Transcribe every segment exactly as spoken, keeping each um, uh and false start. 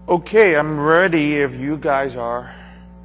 Okay, I'm ready if you guys are.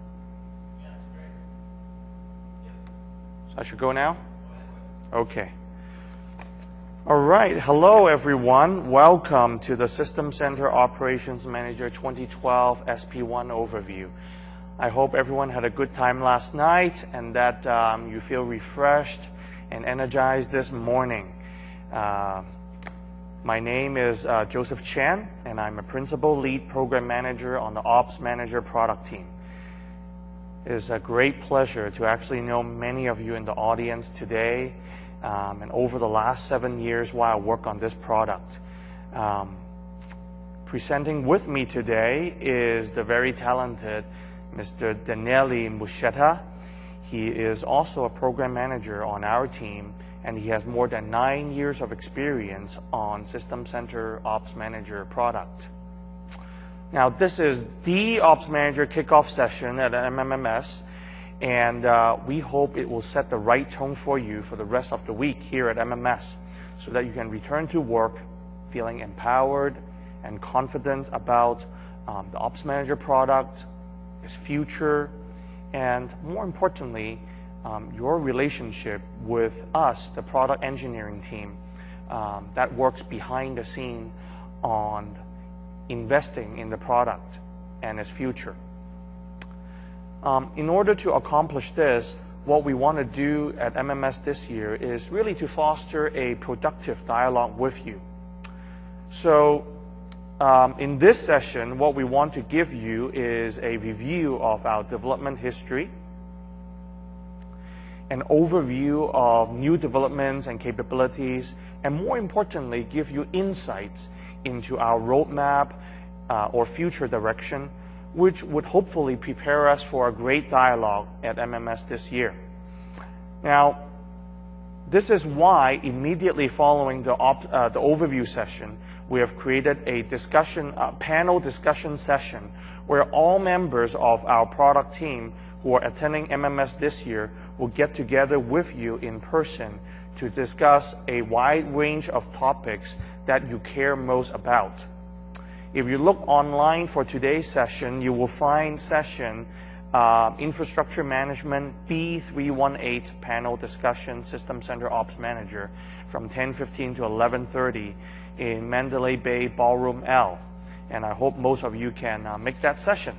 So I should go now? Okay. All right. Hello, everyone. Welcome to the System Center Operations Manager twenty twelve S P one overview. I hope everyone had a good time last night and that um, you feel refreshed and energized this morning. Uh, My name is uh, Joseph Chan, and I'm a Principal Lead Program Manager on the Ops Manager product team. It is a great pleasure to actually know many of you in the audience today um, and over the last seven years while I work on this product. Um, presenting with me today is the very talented Mister Daniele Muscetta. He is also a Program Manager on our team, and he has more than nine years of experience on System Center Ops Manager product. Now, this is the Ops Manager kickoff session at M M M S, and uh, we hope it will set the right tone for you for the rest of the week here at M M S so that you can return to work feeling empowered and confident about um, the Ops Manager product, its future, and more importantly, Um, your relationship with us, the product engineering team, um, that works behind the scene on investing in the product and its future. Um, in order to accomplish this, what we want to do at M M S this year is really to foster a productive dialogue with you. So um, in this session, what we want to give you is a review of our development history, an overview of new developments and capabilities, and more importantly, give you insights into our roadmap uh, or future direction, which would hopefully prepare us for a great dialogue at M M S this year. Now, this is why immediately following the, op uh, the overview session, we have created a discussion, uh, panel discussion session where all members of our product team who are attending M M S this year will get together with you in person to discuss a wide range of topics that you care most about. If you look online for today's session, you will find session uh, Infrastructure Management B three eighteen Panel Discussion System Center Ops Manager from ten fifteen to eleven thirty in Mandalay Bay Ballroom L. And I hope most of you can uh, make that session.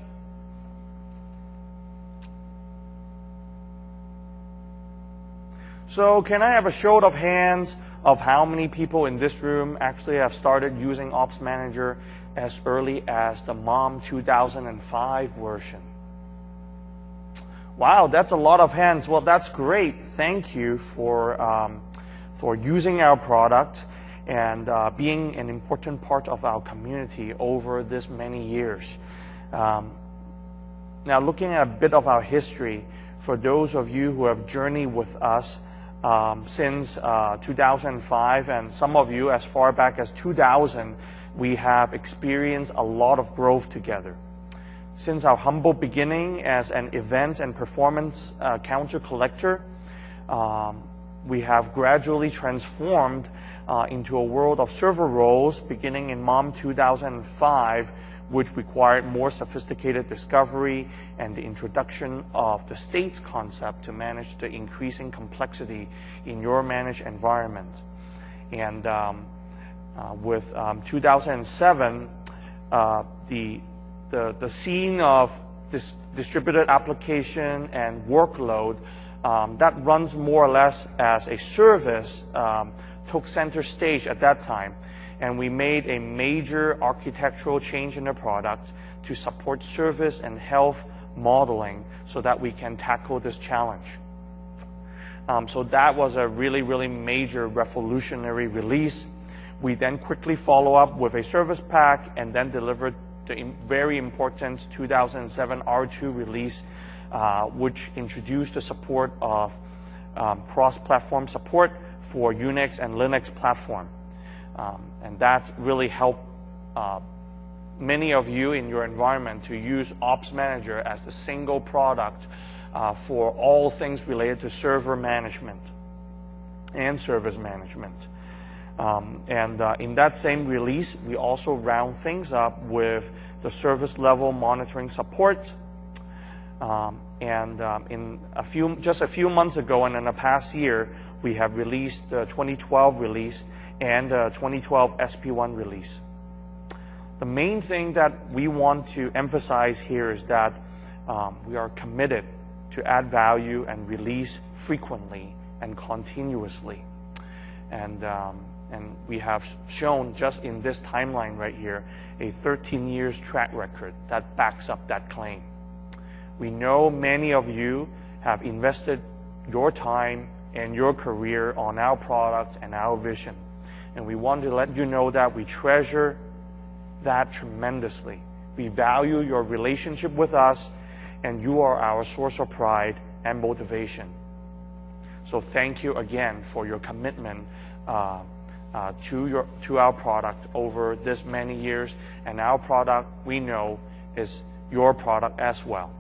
So can I have a show of hands of how many people in this room actually have started using Ops Manager as early as the MOM two thousand five version? Wow, that's a lot of hands. Well, that's great. Thank you for, um, for using our product and uh, being an important part of our community over this many years. Um, now, looking at a bit of our history, for those of you who have journeyed with us Um, since uh, two thousand five, and some of you as far back as two thousand, we have experienced a lot of growth together. Since our humble beginning as an event and performance uh, counter collector, um, we have gradually transformed uh, into a world of server roles beginning in MOM two thousand five, which required more sophisticated discovery and the introduction of the states concept to manage the increasing complexity in your managed environment. And um, uh, with um, two thousand seven, uh, the, the, the scene of this distributed application and workload um, that runs more or less as a service um, took center stage at that time. And we made a major architectural change in the product to support service and health modeling so that we can tackle this challenge. Um, so that was a really, really major revolutionary release. We then quickly follow up with a service pack and then delivered the very important two thousand seven R two release, uh, which introduced the support of um, cross-platform support for Unix and Linux platform. Um, and that really helped uh, many of you in your environment to use Ops Manager as the single product uh, for all things related to server management and service management. Um, and uh, in that same release, we also round things up with the service level monitoring support. Um, and um, in a few, just a few months ago, and in the past year, we have released the twenty twelve release and the twenty twelve S P one release. The main thing that we want to emphasize here is that um, we are committed to add value and release frequently and continuously. And, um, and we have shown just in this timeline right here a thirteen years track record that backs up that claim. We know many of you have invested your time and your career on our product and our vision. And we want to let you know that we treasure that tremendously. We value your relationship with us, and you are our source of pride and motivation. So thank you again for your commitment uh, uh, to, your, to our product over this many years. And our product, we know, is your product as well.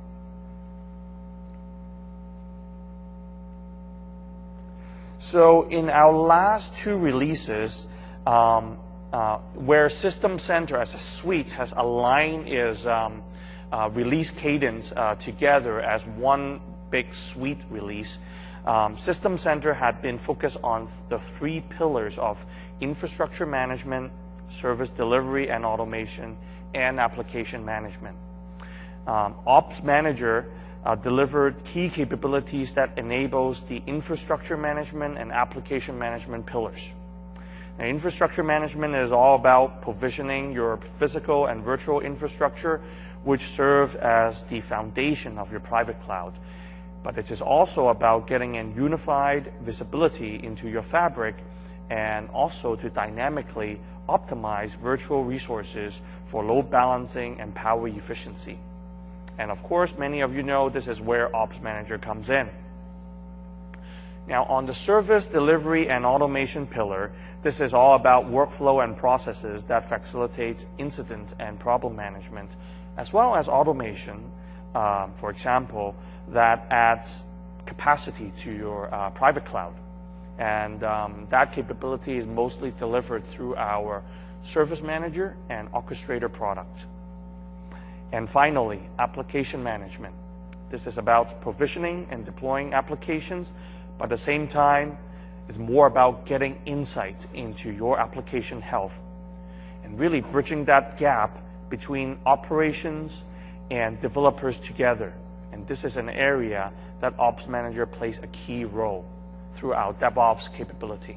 So in our last two releases, um, uh, where System Center as a suite has aligned its um, uh, release cadence uh, together as one big suite release, um, System Center had been focused on the three pillars of infrastructure management, service delivery and automation, and application management. Um, Ops Manager Uh, delivered key capabilities that enables the infrastructure management and application management pillars. Now, infrastructure management is all about provisioning your physical and virtual infrastructure, which serves as the foundation of your private cloud. But it is also about getting a unified visibility into your fabric and also to dynamically optimize virtual resources for load balancing and power efficiency. And of course, many of you know this is where Ops Manager comes in. Now, on the service delivery and automation pillar, this is all about workflow and processes that facilitate incident and problem management, as well as automation, um, for example, that adds capacity to your uh, private cloud. And um, that capability is mostly delivered through our Service Manager and Orchestrator product. And finally, application management. This is about provisioning and deploying applications, but at the same time, it's more about getting insight into your application health and really bridging that gap between operations and developers together. And this is an area that Ops Manager plays a key role through our DevOps capability.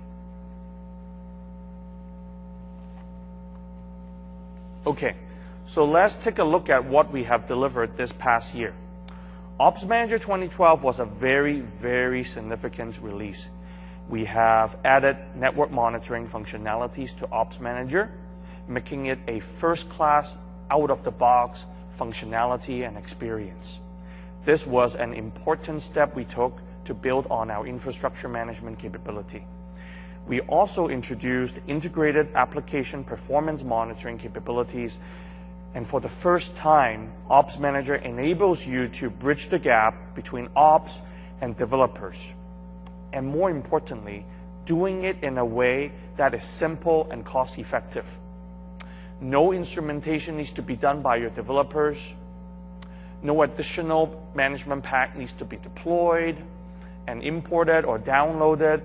Okay. So let's take a look at what we have delivered this past year. Ops Manager twenty twelve was a very, very significant release. We have added network monitoring functionalities to Ops Manager, making it a first-class, out-of-the-box functionality and experience. This was an important step we took to build on our infrastructure management capability. We also introduced integrated application performance monitoring capabilities. And for the first time, Ops Manager enables you to bridge the gap between ops and developers. And more importantly, doing it in a way that is simple and cost-effective. No instrumentation needs to be done by your developers. No additional management pack needs to be deployed and imported or downloaded.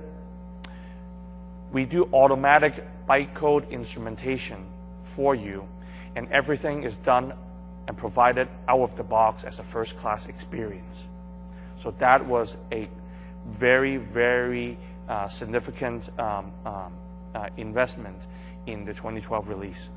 We do automatic bytecode instrumentation for you, and everything is done and provided out of the box as a first-class experience. So that was a very, very uh, significant um, um, uh, investment in the twenty twelve release.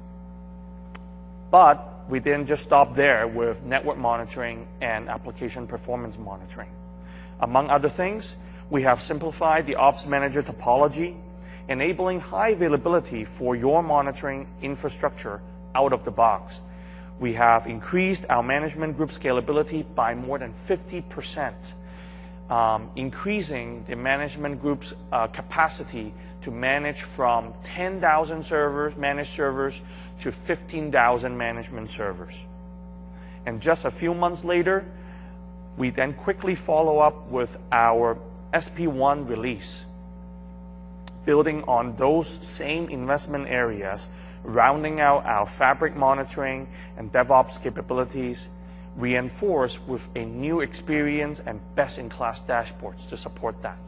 But we didn't just stop there with network monitoring and application performance monitoring. Among other things, we have simplified the Ops Manager topology, enabling high availability for your monitoring infrastructure out of the box. We have increased our management group scalability by more than fifty percent, um, increasing the management group's uh, capacity to manage from ten thousand servers, managed servers, to fifteen thousand management servers. And just a few months later, we then quickly follow up with our S P one release. building on those same investment areas, rounding out our Fabric monitoring and DevOps capabilities, reinforced with a new experience and best-in-class dashboards to support that.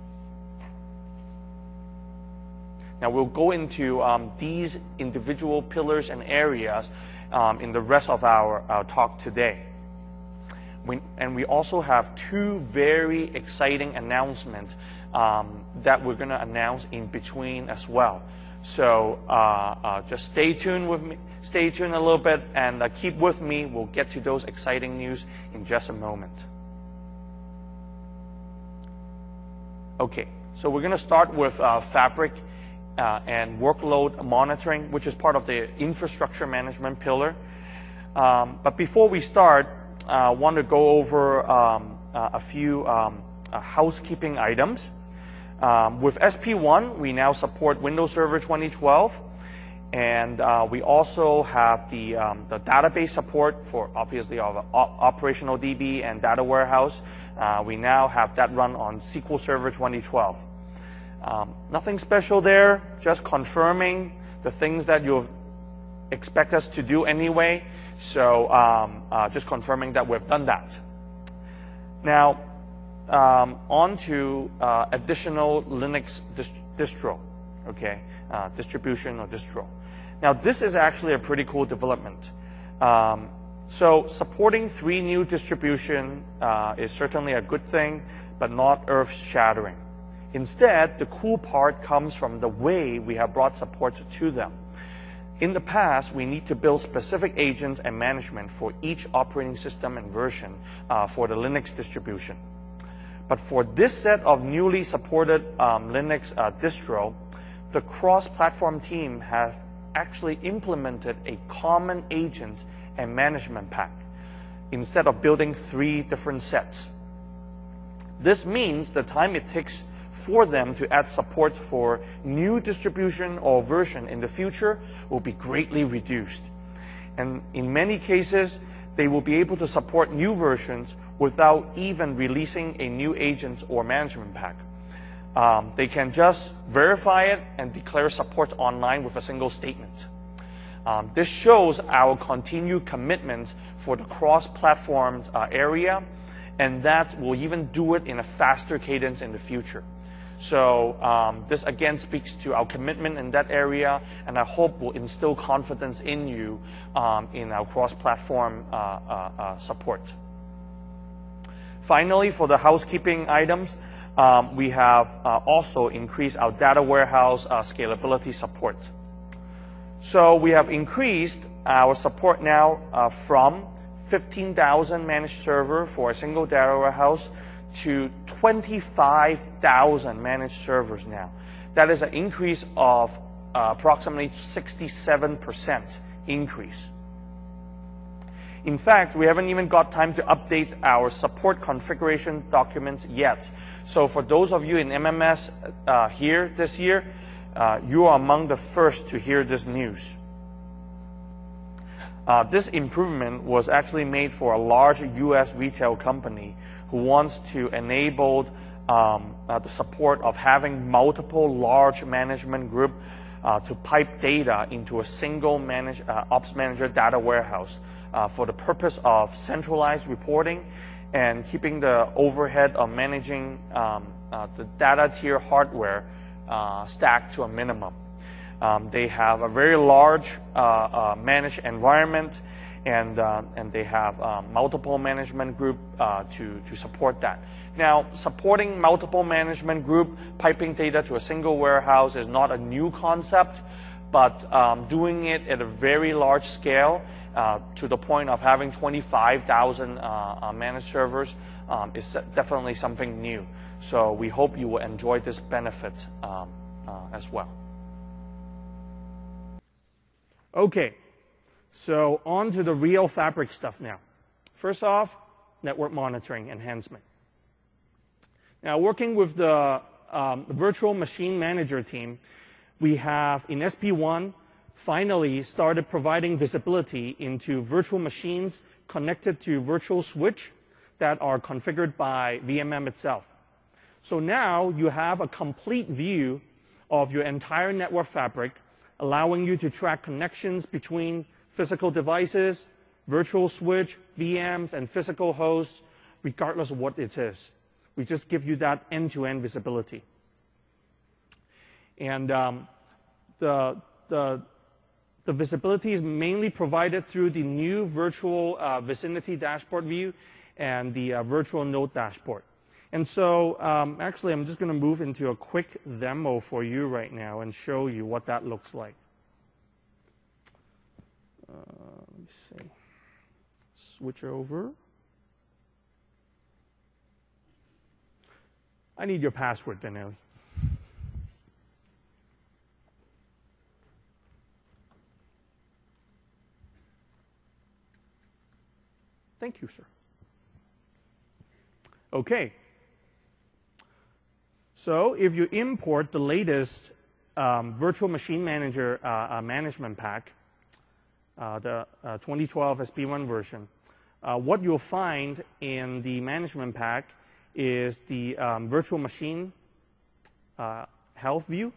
Now we'll go into um, these individual pillars and areas um, in the rest of our, our talk today. We, and we also have two very exciting announcements um, that we're going to announce in between as well. So uh, uh, just stay tuned with me, stay tuned a little bit, and uh, keep with me. We'll get to those exciting news in just a moment. Okay, so we're going to start with uh, Fabric uh, and workload monitoring, which is part of the infrastructure management pillar. Um, but before we start, I uh, want to go over um, uh, a few um, uh, housekeeping items. Um, with S P one, we now support Windows Server twenty twelve, and uh, we also have the, um, the database support for obviously our operational D B and data warehouse. Uh, we now have that run on S Q L Server twenty twelve. Um, nothing special there, just confirming the things that you expect us to do anyway. So um, uh, just confirming that we've done that. Now, um, on to uh, additional Linux dist distro, okay, uh, distribution or distro. Now, this is actually a pretty cool development. Um, so supporting three new distribution uh, is certainly a good thing, but not earth-shattering. Instead, the cool part comes from the way we have brought support to them. In the past, we need to build specific agents and management for each operating system and version uh, for the Linux distribution. But for this set of newly supported um, Linux uh, distro, the cross-platform team have actually implemented a common agent and management pack instead of building three different sets. This means the time it takes for them to add support for new distribution or version in the future will be greatly reduced. And in many cases, they will be able to support new versions without even releasing a new agent or management pack. Um, they can just verify it and declare support online with a single statement. Um, this shows our continued commitment for the cross-platform uh, area, and that will even do it in a faster cadence in the future. So um, this again speaks to our commitment in that area, and I hope will instill confidence in you um, in our cross-platform uh, uh, uh, support. Finally, for the housekeeping items, um, we have uh, also increased our data warehouse uh, scalability support. So we have increased our support now uh, from fifteen thousand managed server for a single data warehouse to twenty-five thousand managed servers now. That is an increase of uh, approximately sixty-seven percent increase. In fact, we haven't even got time to update our support configuration documents yet. So for those of you in M M S uh, here this year, uh, you are among the first to hear this news. Uh, this improvement was actually made for a large U S retail company who wants to enable um, uh, the support of having multiple large management group uh, to pipe data into a single manage, uh, ops manager data warehouse uh, for the purpose of centralized reporting and keeping the overhead of managing um, uh, the data tier hardware uh, stacked to a minimum. Um, they have a very large uh, uh, managed environment, and uh, and they have um, multiple management group uh, to to support that. Now, supporting multiple management group piping data to a single warehouse is not a new concept, but um, doing it at a very large scale uh, to the point of having twenty-five thousand uh, uh, managed servers um, is definitely something new. So we hope you will enjoy this benefit um, uh, as well. Okay. So on to the real Fabric stuff now. First off, network monitoring enhancement. Now, working with the um, virtual machine manager team, we have in S P one finally started providing visibility into virtual machines connected to virtual switch that are configured by V M M itself. So now you have a complete view of your entire network fabric, allowing you to track connections between physical devices, virtual switch, V Ms, and physical hosts, regardless of what it is. We just give you that end-to-end visibility. And um, the, the, the visibility is mainly provided through the new virtual uh, vicinity dashboard view and the uh, virtual node dashboard. And so um, actually, I'm just going to move into a quick demo for you right now and show you what that looks like. Uh, let me see. Switch over. I need your password, Danielle. Thank you, sir. Okay. So if you import the latest um, Virtual Machine Manager uh, uh, management pack, uh, the uh, twenty twelve S P one version, uh, what you'll find in the management pack is the um, virtual machine uh, health view.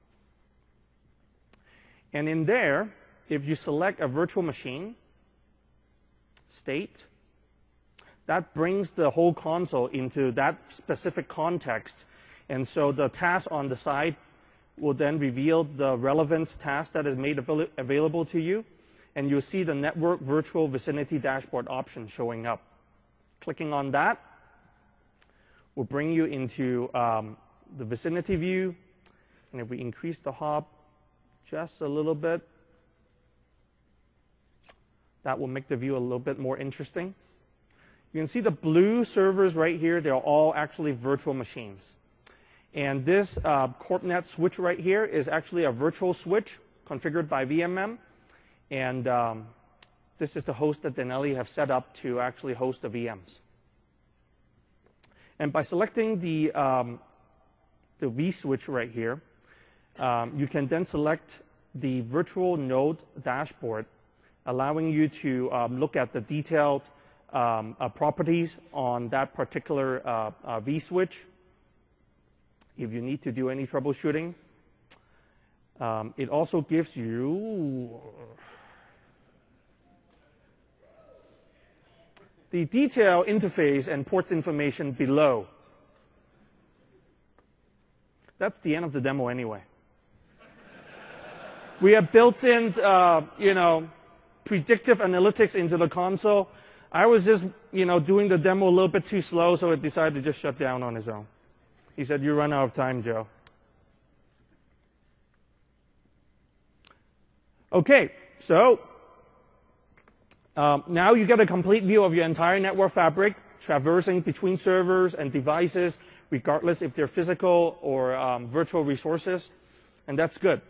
And in there, if you select a virtual machine state, that brings the whole console into that specific context. And so the task on the side will then reveal the relevance task that is made avail available to you. And you'll see the network virtual vicinity dashboard option showing up. Clicking on that will bring you into um, the vicinity view. And if we increase the hop just a little bit, that will make the view a little bit more interesting. You can see the blue servers right here. They're all actually virtual machines. And this uh, CorpNet switch right here is actually a virtual switch configured by V M M. And um, this is the host that Denali have set up to actually host the V Ms. And by selecting the, um, the vSwitch right here, um, you can then select the virtual node dashboard, allowing you to um, look at the detailed um, uh, properties on that particular uh, uh, vSwitch. If you need to do any troubleshooting, um, it also gives you the detailed interface and ports information below. That's the end of the demo anyway. We have built in, uh, you know, predictive analytics into the console. I was just, you know, doing the demo a little bit too slow, so it decided to just shut down on its own. He said, "You run out of time, Joe." Okay, so um, now you get a complete view of your entire network fabric, traversing between servers and devices, regardless if they're physical or um, virtual resources, and that's good.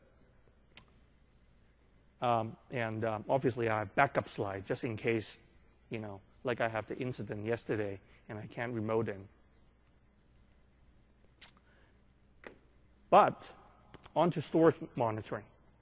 Um, and um, obviously, I have backup slide just in case, you know, like I have the incident yesterday and I can't remote in. But on to storage monitoring.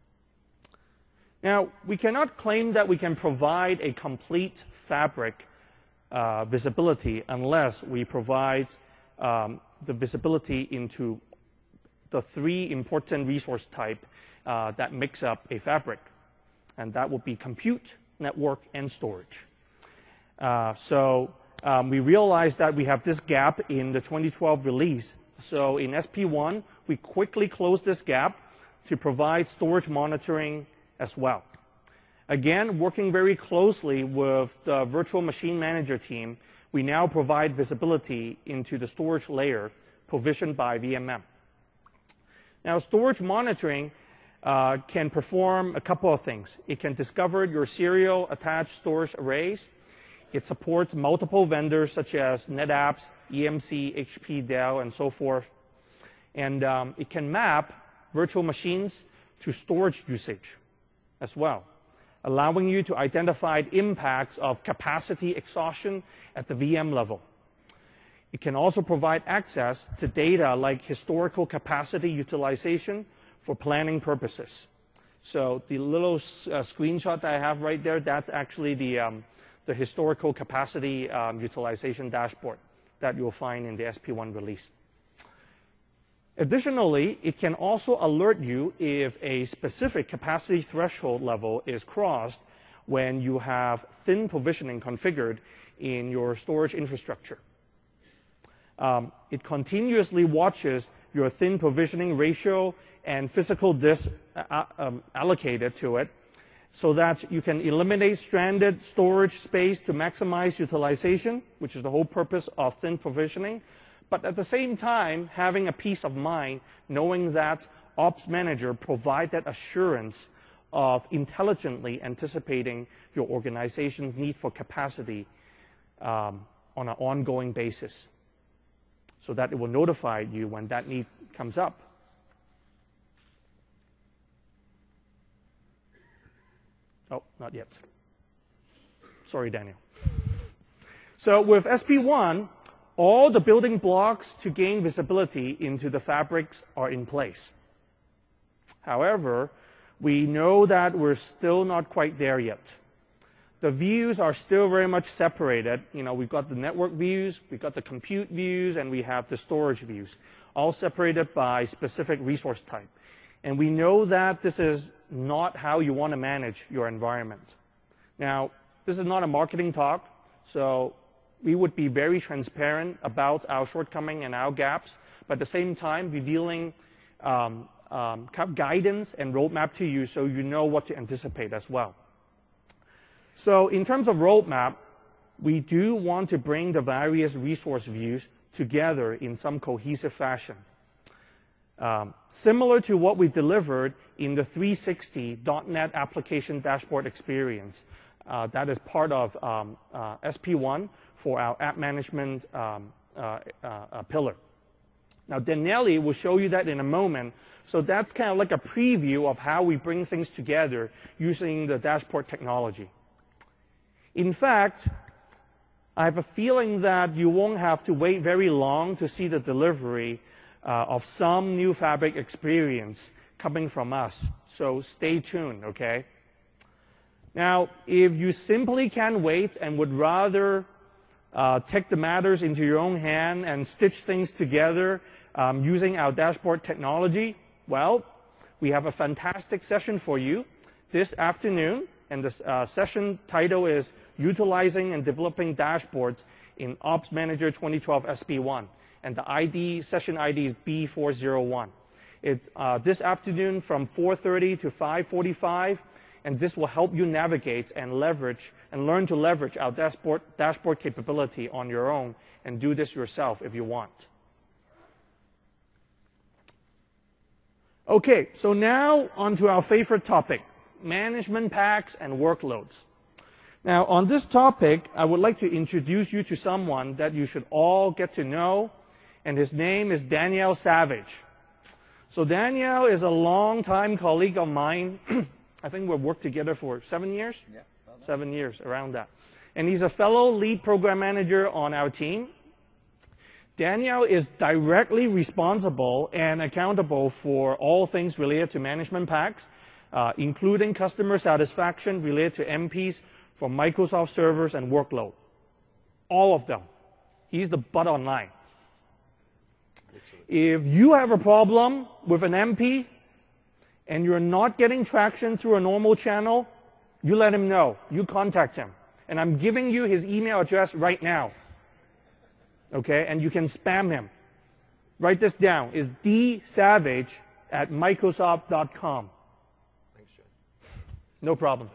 Now, we cannot claim that we can provide a complete fabric uh, visibility unless we provide um, the visibility into the three important resource type uh, that makes up a fabric. And that will be compute, network, and storage. Uh, so um, we realized that we have this gap in the twenty twelve release. So in S P one, we quickly closed this gap to provide storage monitoring as well. Again, working very closely with the Virtual Machine Manager team, we now provide visibility into the storage layer provisioned by V M M. Now, storage monitoring uh, can perform a couple of things. It can discover your serial attached storage arrays. It supports multiple vendors such as NetApps, E M C, H P, Dell, and so forth. And um, it can map virtual machines to storage usage as well, allowing you to identify impacts of capacity exhaustion at the V M level. It can also provide access to data like historical capacity utilization for planning purposes. So the little uh, screenshot that I have right there, that's actually the, um, the historical capacity um, utilization dashboard that you'll find in the S P one release. Additionally, it can also alert you if a specific capacity threshold level is crossed when you have thin provisioning configured in your storage infrastructure. Um, it continuously watches your thin provisioning ratio and physical disk uh, um, allocated to it so that you can eliminate stranded storage space to maximize utilization, which is the whole purpose of thin provisioning. But at the same time, having a peace of mind, knowing that Ops Manager provides that assurance of intelligently anticipating your organization's need for capacity um, on an ongoing basis, so that it will notify you when that need comes up. Oh, not yet. Sorry, Daniel. So with S P one, all the building blocks to gain visibility into the fabrics are in place. However, we know that we're still not quite there yet. The views are still very much separated. You know, we've got the network views, we've got the compute views, and we have the storage views, all separated by specific resource type. And we know that this is not how you want to manage your environment. Now, this is not a marketing talk, so we would be very transparent about our shortcomings and our gaps, but at the same time, revealing um, um, kind of guidance and roadmap to you so you know what to anticipate as well. So in terms of roadmap, we do want to bring the various resource views together in some cohesive fashion. Um, similar to what we delivered in the three sixty dot net application dashboard experience. Uh, that is part of um, uh, S P one for our app management um, uh, uh, pillar. Now, Daniele will show you that in a moment. So that's kind of like a preview of how we bring things together using the dashboard technology. In fact, I have a feeling that you won't have to wait very long to see the delivery uh, of some new Fabric experience coming from us. So stay tuned, okay? Now, if you simply can't wait and would rather uh, take the matters into your own hand and stitch things together um, using our dashboard technology, well, we have a fantastic session for you this afternoon. And the uh, session title is Utilizing and Developing Dashboards in Ops Manager twenty twelve S P one. And the I D, session I D is B four zero one. It's uh, this afternoon from four thirty to five forty-five. And this will help you navigate and leverage and learn to leverage our dashboard, dashboard capability on your own and do this yourself if you want. Okay, so now on to our favorite topic, management packs and workloads. Now, on this topic, I would like to introduce you to someone that you should all get to know, and his name is Daniel Savage. So Daniel is a longtime colleague of mine. I think we've worked together for seven years? Yeah. Well seven years, around that. And he's a fellow lead program manager on our team. Daniel is directly responsible and accountable for all things related to management packs, uh, including customer satisfaction related to M Ps for Microsoft servers and workload. All of them. He's the butt online. If you have a problem with an M P and you're not getting traction through a normal channel, you let him know. You contact him. And I'm giving you his email address right now. Okay? And you can spam him. Write this down. It's dsavage at microsoft dot com. Thanks, John. No problem.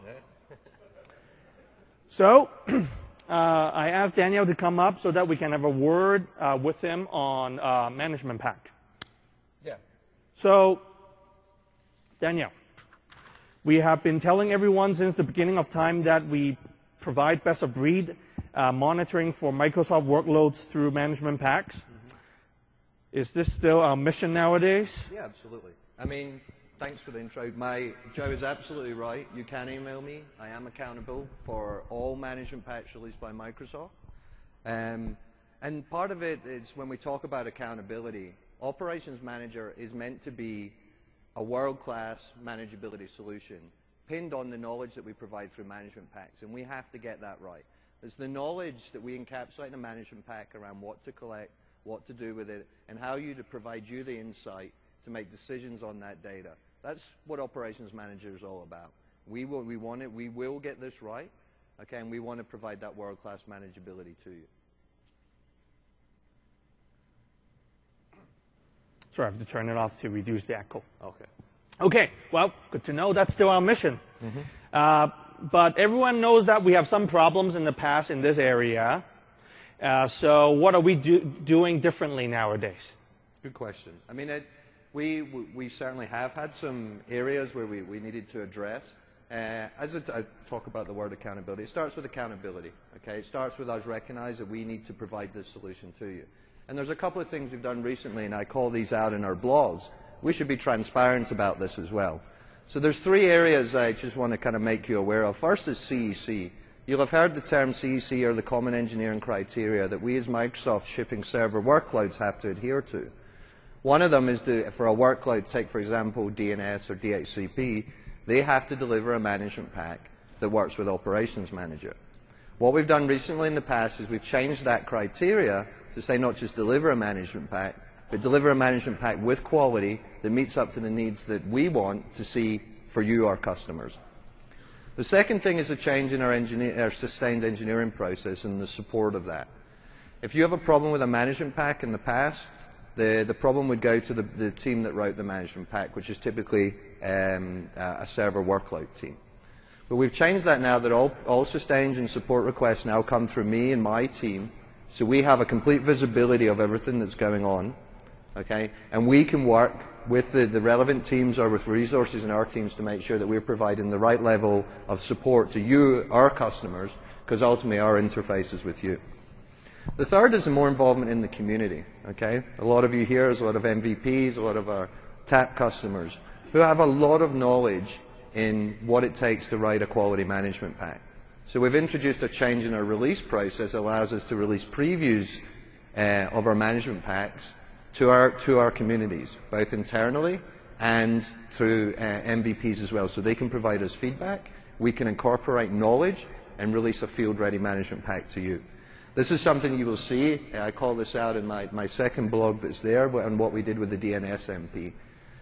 So, uh, I asked Daniel to come up so that we can have a word uh, with him on uh, management pack. Yeah. So, Daniel, we have been telling everyone since the beginning of time that we provide best of breed uh, monitoring for Microsoft workloads through management packs. Mm-hmm. Is this still our mission nowadays? Yeah, absolutely. I mean, thanks for the intro. My, Joe is absolutely right. You can email me. I am accountable for all management packs released by Microsoft. Um, and part of it is when we talk about accountability, Operations Manager is meant to be a world-class manageability solution pinned on the knowledge that we provide through management packs, and we have to get that right. It's the knowledge that we encapsulate in a management pack around what to collect, what to do with it, and how you to provide you the insight to make decisions on that data. That's what Operations Manager is all about. We will, we want it, we will get this right, okay, and we want to provide that world-class manageability to you. Sorry, I have to turn it off to reduce the echo. Okay. Okay, well, good to know that's still our mission. Mm-hmm. uh, but everyone knows that we have some problems in the past in this area. Uh, so what are we do doing differently nowadays? Good question. I mean, it, we, we certainly have had some areas where we, we needed to address. Uh, as I, I talk about the word accountability, it starts with accountability. Okay, it starts with us recognizing that we need to provide this solution to you. And there's a couple of things we've done recently, and I call these out in our blogs. We should be transparent about this as well. So there's three areas I just want to kind of make you aware of. First is C E C. You'll have heard the term C E C, or the Common Engineering Criteria, that we as Microsoft shipping server workloads have to adhere to. One of them is to, for a workload, take for example D N S or D H C P, they have to deliver a management pack that works with Operations Manager. What we've done recently in the past is we've changed that criteria to say not just deliver a management pack, but deliver a management pack with quality that meets up to the needs that we want to see for you, our customers. The second thing is a change in our, engineer, our sustained engineering process and the support of that. If you have a problem with a management pack in the past, the, the problem would go to the, the team that wrote the management pack, which is typically um, a server workload team. But we've changed that now that all, all sustained and support requests now come through me and my team, so we have a complete visibility of everything that's going on, okay? And we can work with the, the relevant teams or with resources in our teams to make sure that we're providing the right level of support to you, our customers, because ultimately our interface is with you. The third is more involvement in the community, okay? A lot of you here, there's a lot of M V Ps, a lot of our TAP customers who have a lot of knowledge in what it takes to write a quality management pack. So we've introduced a change in our release process that allows us to release previews uh, of our management packs to our, to our communities, both internally and through uh, M V Ps as well, so they can provide us feedback, we can incorporate knowledge and release a field-ready management pack to you. This is something you will see, I call this out in my, my second blog that's there, on what we did with the D N S M P.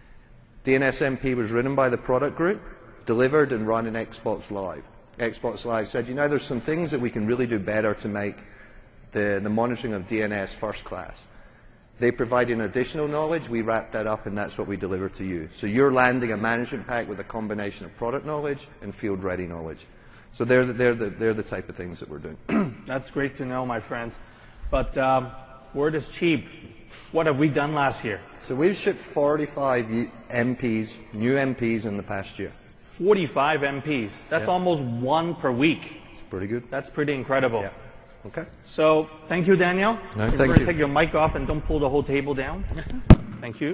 D N S M P was written by the product group, delivered and run in Xbox Live. Xbox Live said, you know, there's some things that we can really do better to make the, the monitoring of D N S first class. They provided additional knowledge, we wrapped that up, and that's what we deliver to you. So you're landing a management pack with a combination of product knowledge and field-ready knowledge. So they're the, they're, the, they're the type of things that we're doing. That's great to know, my friend. But um, word is cheap. What have we done last year? So we've shipped forty-five M Ps, new M Ps in the past year. forty-five M Ps. That's yeah. almost one per week. It's pretty good. That's pretty incredible. Yeah. Okay. So thank you, Daniel. No, You're thank going to you. take your mic off and don't pull the whole table down. Thank you.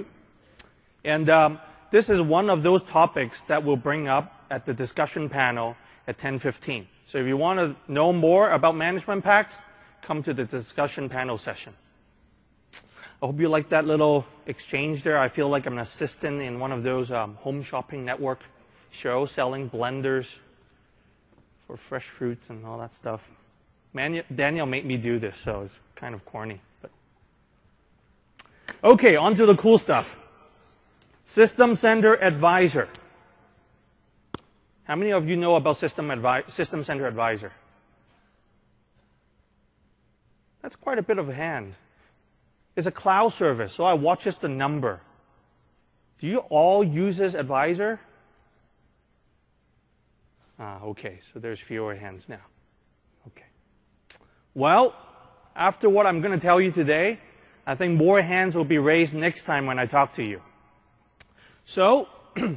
And um, this is one of those topics that we'll bring up at the discussion panel at ten fifteen. So if you want to know more about management packs, come to the discussion panel session. I hope you like that little exchange there. I feel like I'm an assistant in one of those um, home shopping network shows selling blenders for fresh fruits and all that stuff. Man, Daniel made me do this, so it's kind of corny. But. Okay, on to the cool stuff. System Center Advisor. How many of you know about System, Advi- System Center Advisor? That's quite a bit of a hand. It's a cloud service, so I watch just the number. Do you all use this advisor? Ah, okay, so there's fewer hands now. Okay. Well, after what I'm going to tell you today, I think more hands will be raised next time when I talk to you. So,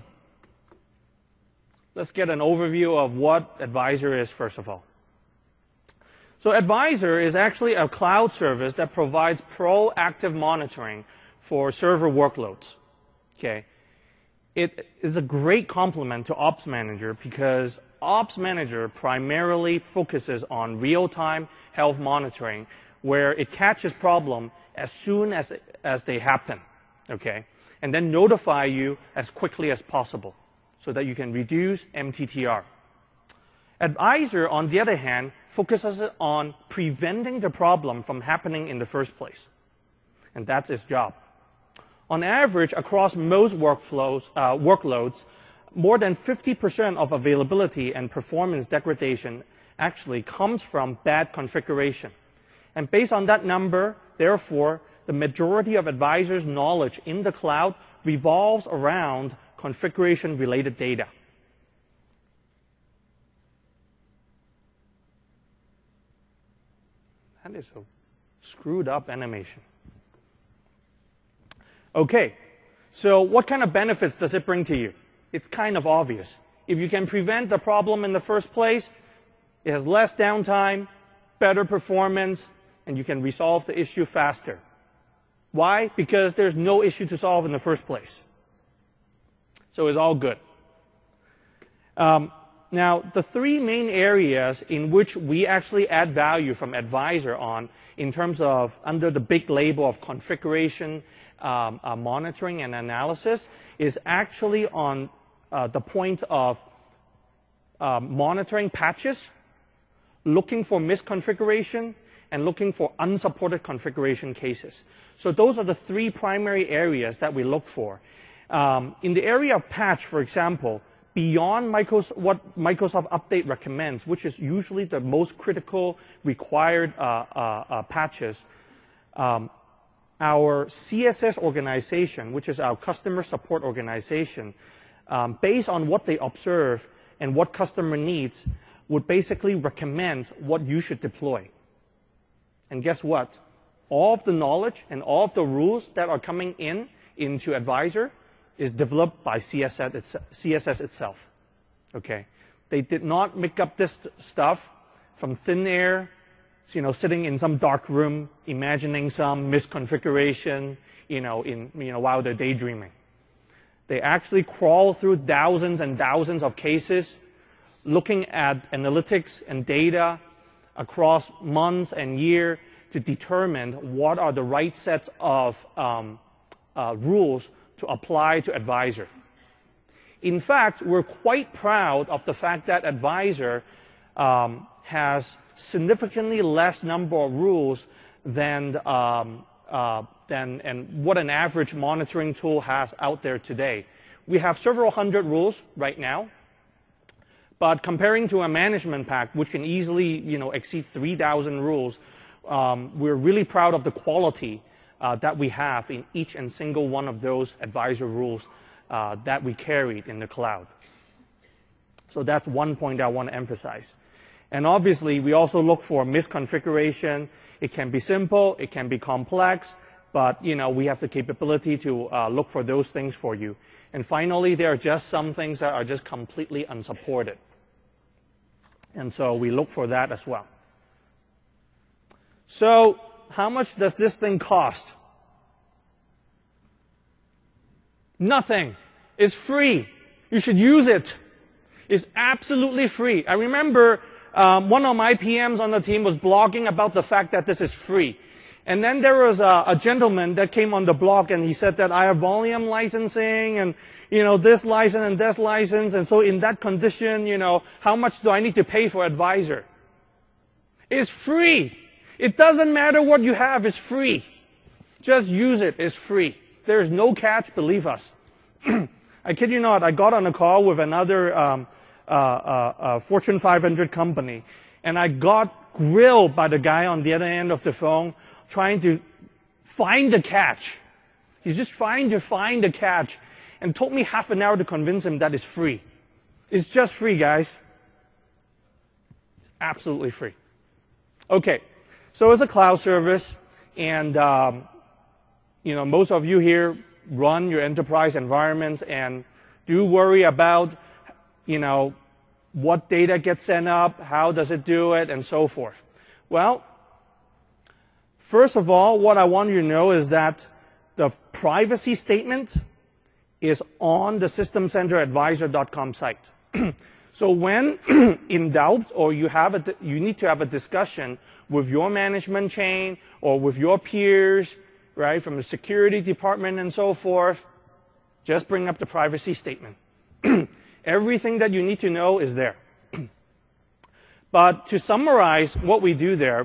let's get an overview of what Advisor is, first of all. So Advisor is actually a cloud service that provides proactive monitoring for server workloads. Okay. It is a great complement to Ops Manager because Ops Manager primarily focuses on real-time health monitoring, where it catches problems as soon as, as they happen, okay, and then notify you as quickly as possible so that you can reduce M T T R. Advisor, on the other hand, focuses on preventing the problem from happening in the first place. and that's its job. On average, across most workflows, uh, workloads, more than fifty percent of availability and performance degradation actually comes from bad configuration. And based on that number, therefore, the majority of advisors' knowledge in the cloud revolves around configuration-related data. That is a screwed up animation. Okay, so what kind of benefits does it bring to you? It's kind of obvious. If you can prevent the problem in the first place, it has less downtime, better performance, and you can resolve the issue faster. Why? Because there's no issue to solve in the first place. So it's all good. Um, now, the three main areas in which we actually add value from Advisor on, in terms of under the big label of configuration, um, uh, monitoring, and analysis, is actually on uh, the point of uh, monitoring patches, looking for misconfiguration, and looking for unsupported configuration cases. So those are the three primary areas that we look for. Um, in the area of patch, for example, beyond Microsoft, what Microsoft Update recommends, which is usually the most critical required uh, uh, uh, patches, um, our C S S organization, which is our customer support organization, um, based on what they observe and what customer needs, would basically recommend what you should deploy. And guess what? All of the knowledge and all of the rules that are coming in into Advisor is developed by C S S, it's, C S S itself. Okay, they did not make up this stuff from thin air, you know, sitting in some dark room, imagining some misconfiguration, you know, in you know while they're daydreaming. They actually crawl through thousands and thousands of cases, looking at analytics and data across months and years to determine what are the right sets of um, uh, rules to apply to Advisor. In fact, we're quite proud of the fact that Advisor um, has significantly less number of rules than, um, uh, than and what an average monitoring tool has out there today. We have several hundred rules right now, but comparing to a management pack, which can easily you know, exceed three thousand rules, um, we're really proud of the quality Uh, that we have in each and single one of those Advisor rules uh, that we carried in the cloud. So that's one point I want to emphasize. And obviously, we also look for misconfiguration. It can be simple, it can be complex, but you know we have the capability to uh, look for those things for you. And finally, there are just some things that are just completely unsupported. And so we look for that as well. So, how much does this thing cost? Nothing. It's free. You should use it. It's absolutely free. I remember um, one of my P Ms on the team was blogging about the fact that this is free. And then there was a, a gentleman that came on the blog and he said that I have volume licensing and, you know, this license and this license. And so in that condition, you know, how much do I need to pay for Advisor? It's free. It doesn't matter what you have, it's free. Just use it, it's free. There's no catch, believe us. I kid you not, I got on a call with another um, uh, uh, uh, Fortune five hundred company, and I got grilled by the guy on the other end of the phone trying to find the catch. He's just trying to find the catch, and took me half an hour to convince him that it's free. It's just free, guys. It's absolutely free. Okay. So it's a cloud service, and um, you know most of you here run your enterprise environments and do worry about you know what data gets sent up, how does it do it, and so forth. Well, first of all, what I want you to know is that the privacy statement is on the system center advisor dot com site. So when in doubt, or you have a, you need to have a discussion with your management chain or with your peers, right, from the security department and so forth, just bring up the privacy statement. Everything that you need to know is there. But to summarize what we do there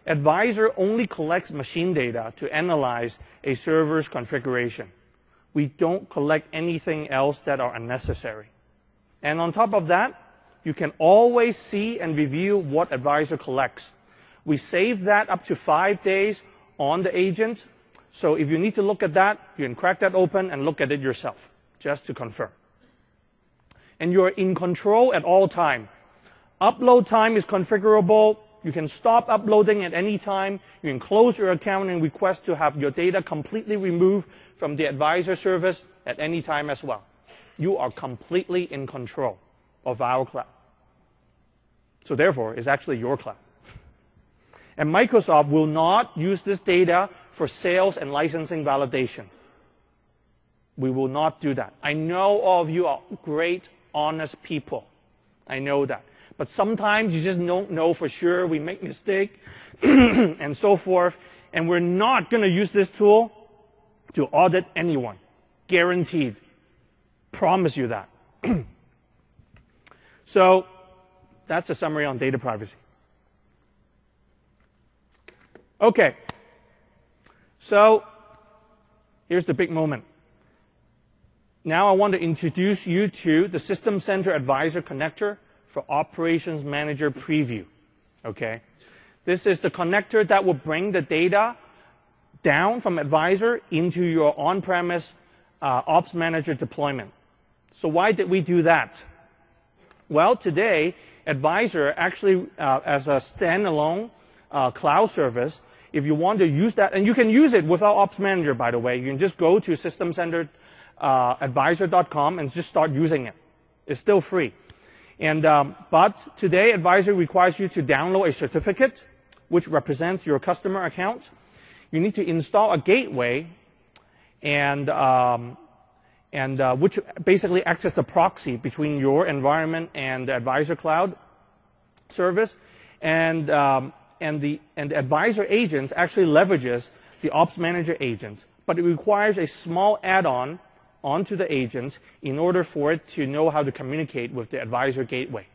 Advisor only collects machine data to analyze a server's configuration. We don't collect anything else that are unnecessary. And on top of that, you can always see and review what Advisor collects. We save that up to five days on the agent. So if you need to look at that, you can crack that open and look at it yourself, just to confirm. And you're in control at all time. Upload time is configurable. You can stop uploading at any time. You can close your account and request to have your data completely removed from the Advisor service at any time as well. You are completely in control of our cloud. So therefore, it's actually your cloud. And Microsoft will not use this data for sales and licensing validation. We will not do that. I know all of you are great, honest people. I know that. But sometimes you just don't know for sure. We make mistakes and so forth. And we're not going to use this tool to audit anyone. Guaranteed. Promise you that. So that's the summary on data privacy. Okay. So here's the big moment. Now I want to introduce you to the System Center Advisor connector for Operations Manager Preview. Okay? This is the connector that will bring the data down from Advisor into your on-premise uh, Ops Manager deployment. So why did we do that? Well, today, Advisor actually, uh, as a standalone uh, cloud service, if you want to use that, and you can use it without Ops Manager, by the way. You can just go to system center advisor dot com and just start using it. It's still free. And, um, but today, Advisor requires you to download a certificate, which represents your customer account. You need to install a gateway, and, um, and uh, which basically acts as the proxy between your environment and the Advisor Cloud service. And, um, and, the, and the Advisor agent actually leverages the Ops Manager agent, but it requires a small add-on onto the agent in order for it to know how to communicate with the Advisor gateway.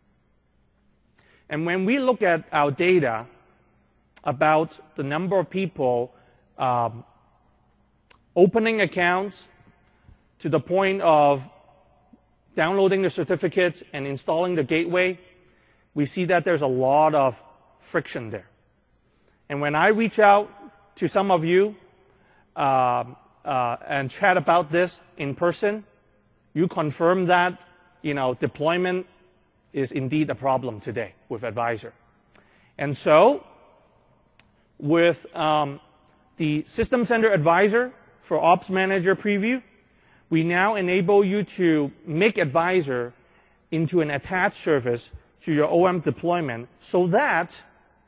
And when we look at our data about the number of people um, opening accounts to the point of downloading the certificates and installing the gateway, we see that there's a lot of friction there. And when I reach out to some of you uh, uh, and chat about this in person, you confirm that, you know, deployment is indeed a problem today with Advisor. And so, with um, the System Center Advisor for Ops Manager Preview, we now enable you to make Advisor into an attached service to your O M deployment so that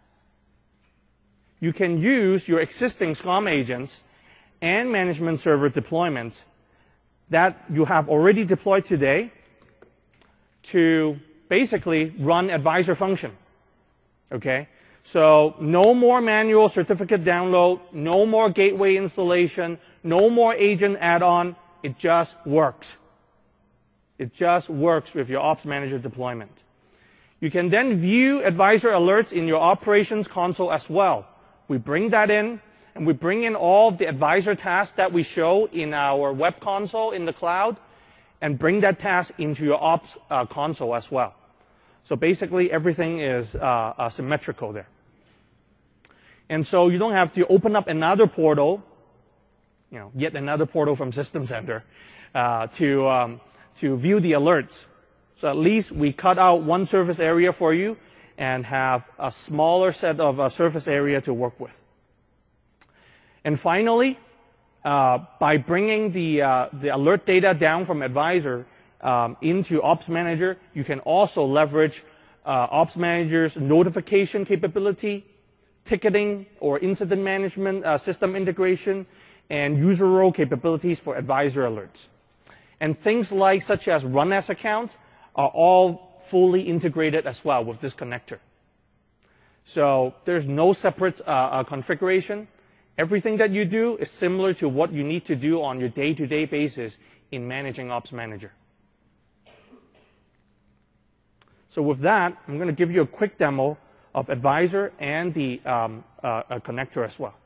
you can use your existing SCOM agents and management server deployments that you have already deployed today to basically run Advisor function. Okay? So no more manual certificate download, no more gateway installation, no more agent add-on. It just works. It just works with your Ops Manager deployment. You can then view Advisor alerts in your operations console as well. We bring that in, and we bring in all of the Advisor tasks that we show in our web console in the cloud, and bring that task into your Ops uh, console as well. So basically, everything is uh, uh, symmetrical there. And so you don't have to open up another portal, you know, yet another portal from System Center, uh, to, um, to view the alerts. So at least we cut out one surface area for you and have a smaller set of uh, surface area to work with. And finally, uh, by bringing the, uh, the alert data down from Advisor um, into Ops Manager, you can also leverage uh, Ops Manager's notification capability, ticketing or incident management uh, system integration, and user role capabilities for Advisor alerts. And things like such as run as accounts are all fully integrated as well with this connector. So there's no separate uh, uh, configuration. Everything that you do is similar to what you need to do on your day-to-day basis in managing Ops Manager. So with that, I'm going to give you a quick demo of Advisor and the um, uh, uh, connector as well.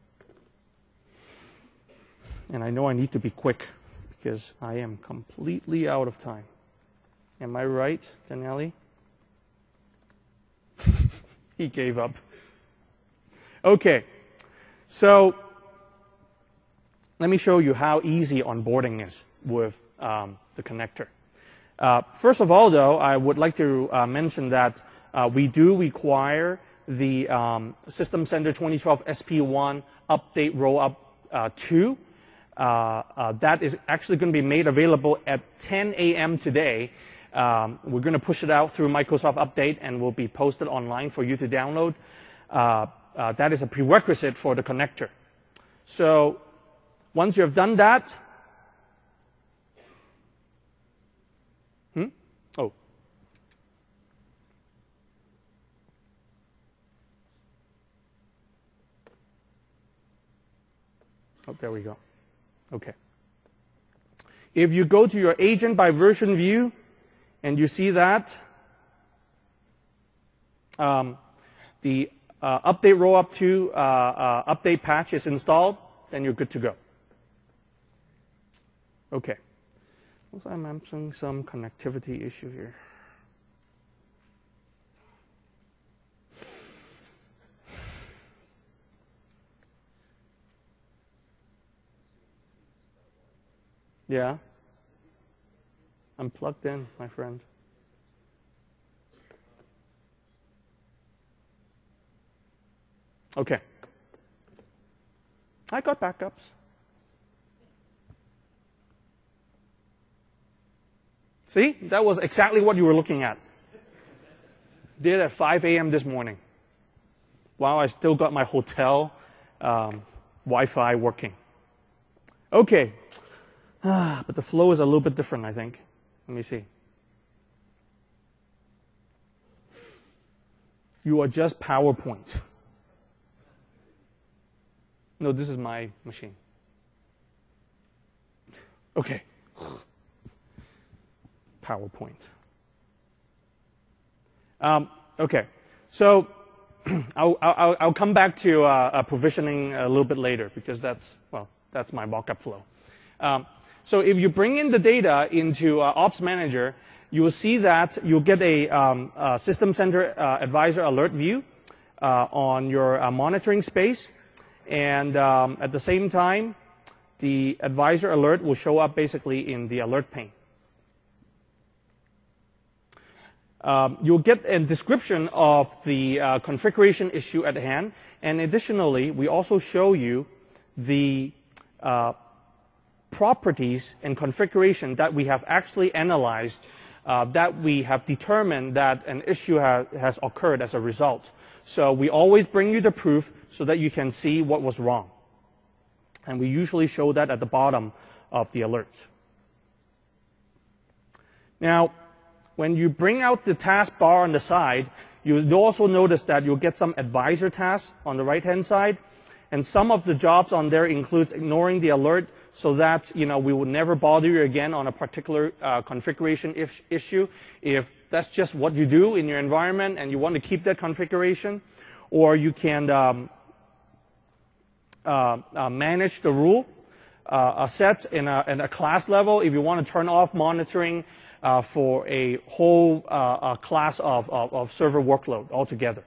And I know I need to be quick because I am completely out of time. Am I right, Daniele? He gave up. Okay, so let me show you how easy onboarding is with um, the connector. Uh, first of all, though, I would like to uh, mention that uh, we do require the um, System Center twenty twelve S P one update rollup uh, two. Uh, uh, that is actually going to be made available at ten A M today. Um, we're going to push it out through Microsoft Update and will be posted online for you to download. Uh, uh, that is a prerequisite for the connector. So once you have done that, hmm? Oh. Oh, there we go. Okay. If you go to your agent by version view, and you see that um, the uh, update rollup two uh, uh, update patch is installed, then you're good to go. Okay. Also, I'm answering some connectivity issue here. Yeah. I'm plugged in, my friend. Okay. I got backups. See? That was exactly what you were looking at. Did at five A M this morning. While I still got my hotel um, Wi-Fi working. Okay. Ah, but the flow is a little bit different, I think. Let me see. You are just PowerPoint. No, this is my machine. Okay. PowerPoint. Um, okay. So I'll, I'll, I'll come back to uh, uh, provisioning a little bit later because that's, well, that's my mock-up flow. Um, So if you bring in the data into uh, Ops Manager, you will see that you'll get a, um, a System Center uh, Advisor alert view uh, on your uh, monitoring space. And um, at the same time, the Advisor alert will show up basically in the alert pane. Um, you'll get a description of the uh, configuration issue at hand. And additionally, we also show you the uh, properties and configuration that we have actually analyzed, uh, that we have determined that an issue ha has occurred as a result. So we always bring you the proof so that you can see what was wrong. And we usually show that at the bottom of the alert. Now, when you bring out the task bar on the side, you'll also notice that you'll get some advisor tasks on the right-hand side. And some of the jobs on there includes ignoring the alert so that, you know, we will never bother you again on a particular uh, configuration if, issue. If that's just what you do in your environment and you want to keep that configuration, or you can um, uh, uh, manage the rule uh, a set in a, in a class level if you want to turn off monitoring uh, for a whole uh, a class of, of, of server workload altogether.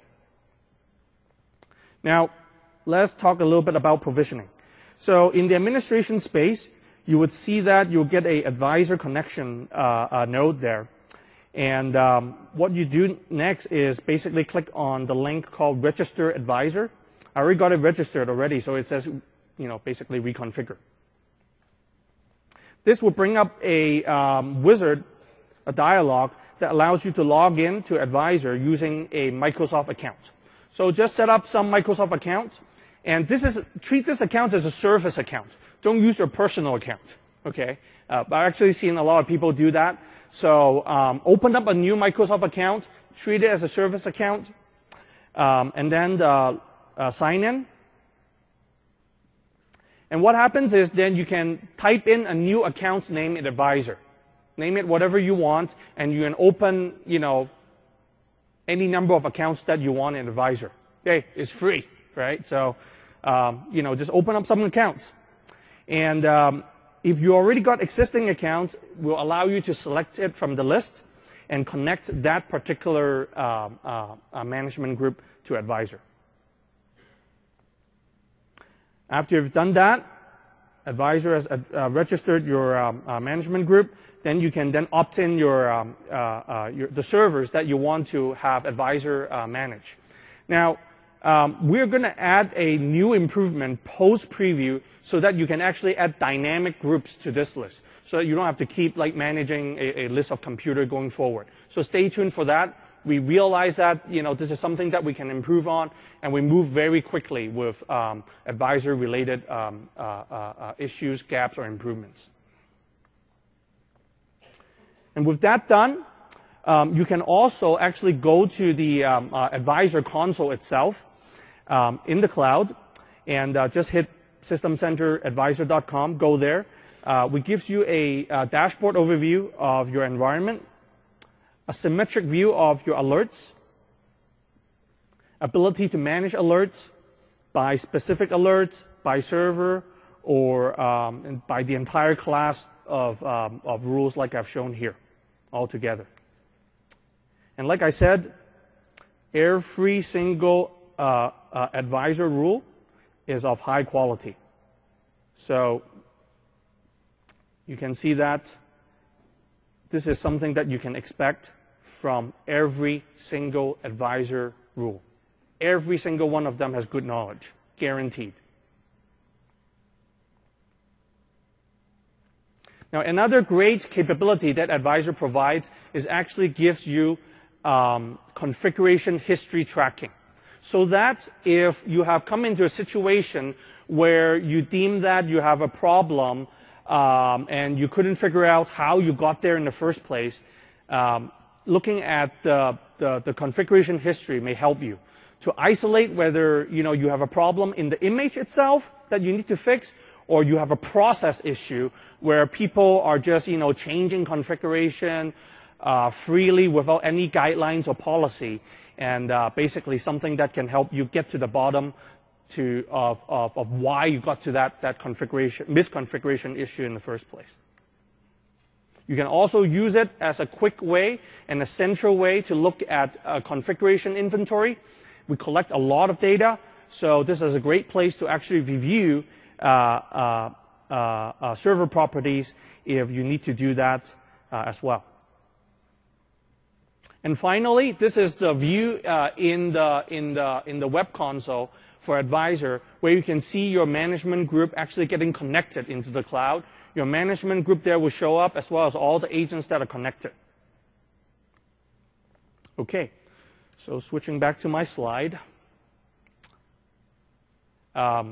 Now, let's talk a little bit about provisioning. So in the administration space, you would see that you'll get a advisor connection uh, uh, node there. And um, what you do next is basically click on the link called Register Advisor. I already got it registered already, so it says, you know, basically reconfigure. This will bring up a um, wizard, a dialog, that allows you to log in to Advisor using a Microsoft account. So just set up some Microsoft account. And this is, treat this account as a service account. Don't use your personal account, okay? Uh, I've actually seen a lot of people do that. So um, open up a new Microsoft account, treat it as a service account, um, and then the, uh, sign in. And what happens is then you can type in a new account's name in Advisor. Name it whatever you want, and you can open, you know, any number of accounts that you want in Advisor. Okay, it's free, right? So, um, you know, just open up some accounts. And um, if you already got existing accounts, we'll allow you to select it from the list and connect that particular uh, uh, uh, management group to Advisor. After you've done that, Advisor has uh, registered your um, uh, management group, then you can then opt in your, um, uh, uh, your, the servers that you want to have Advisor uh, manage. Now, um, we're going to add a new improvement post-preview so that you can actually add dynamic groups to this list, so that you don't have to keep like managing a, a list of computer going forward. So stay tuned for that. We realize that, you know, this is something that we can improve on, and we move very quickly with um, Advisor-related um, uh, uh, uh, issues, gaps, or improvements. And with that done, um, you can also actually go to the um, uh, Advisor console itself um, in the cloud, and uh, just hit system center advisor dot com, go there. Uh, it gives you a, a dashboard overview of your environment, a symmetric view of your alerts, ability to manage alerts by specific alerts, by server, or um, by the entire class of, um, of rules like I've shown here, all together. And like I said, every single uh, uh, Advisor rule is of high quality. So you can see that this is something that you can expect from every single Advisor rule. Every single one of them has good knowledge, guaranteed. Now, another great capability that Advisor provides is actually gives you um, configuration history tracking. So that if you have come into a situation where you deem that you have a problem um, and you couldn't figure out how you got there in the first place, um, looking at the, the, the configuration history may help you to isolate whether you know you have a problem in the image itself that you need to fix, or you have a process issue where people are just you know changing configuration uh, freely without any guidelines or policy, and uh, basically something that can help you get to the bottom to of, of, of why you got to that that configuration misconfiguration issue in the first place. You can also use it as a quick way and a central way to look at a configuration inventory. We collect a lot of data, so this is a great place to actually review uh, uh, uh, uh, server properties if you need to do that uh, as well. And finally, this is the view uh, in the in the in the web console for Advisor, where you can see your management group actually getting connected into the cloud. Your management group there will show up, as well as all the agents that are connected. Okay, so switching back to my slide. Um,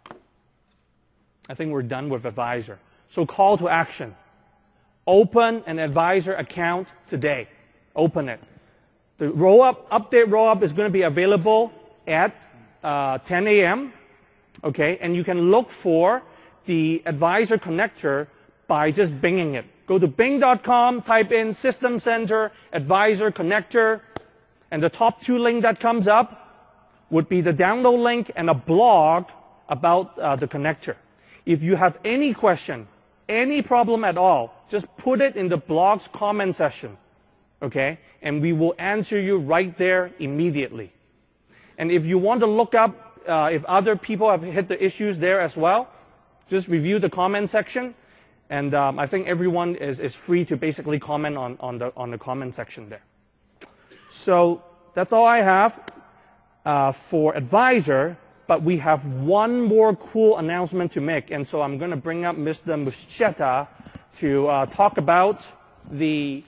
I think we're done with Advisor. So call to action. Open an Advisor account today. Open it. The roll-up, update roll-up is going to be available at uh, ten A M Okay, and you can look for the Advisor connector by just binging it. Go to bing dot com, type in System Center Advisor Connector, and the top two link that comes up would be the download link and a blog about uh, the connector. If you have any question, any problem at all, just put it in the blog's comment section, okay? And we will answer you right there immediately. And if you want to look up uh, if other people have hit the issues there as well, just review the comment section, and um, I think everyone is, is free to basically comment on, on, the, on the comment section there. So that's all I have uh, for Advisor, but we have one more cool announcement to make, and so I'm going to bring up Mister Muschetta to uh, talk about the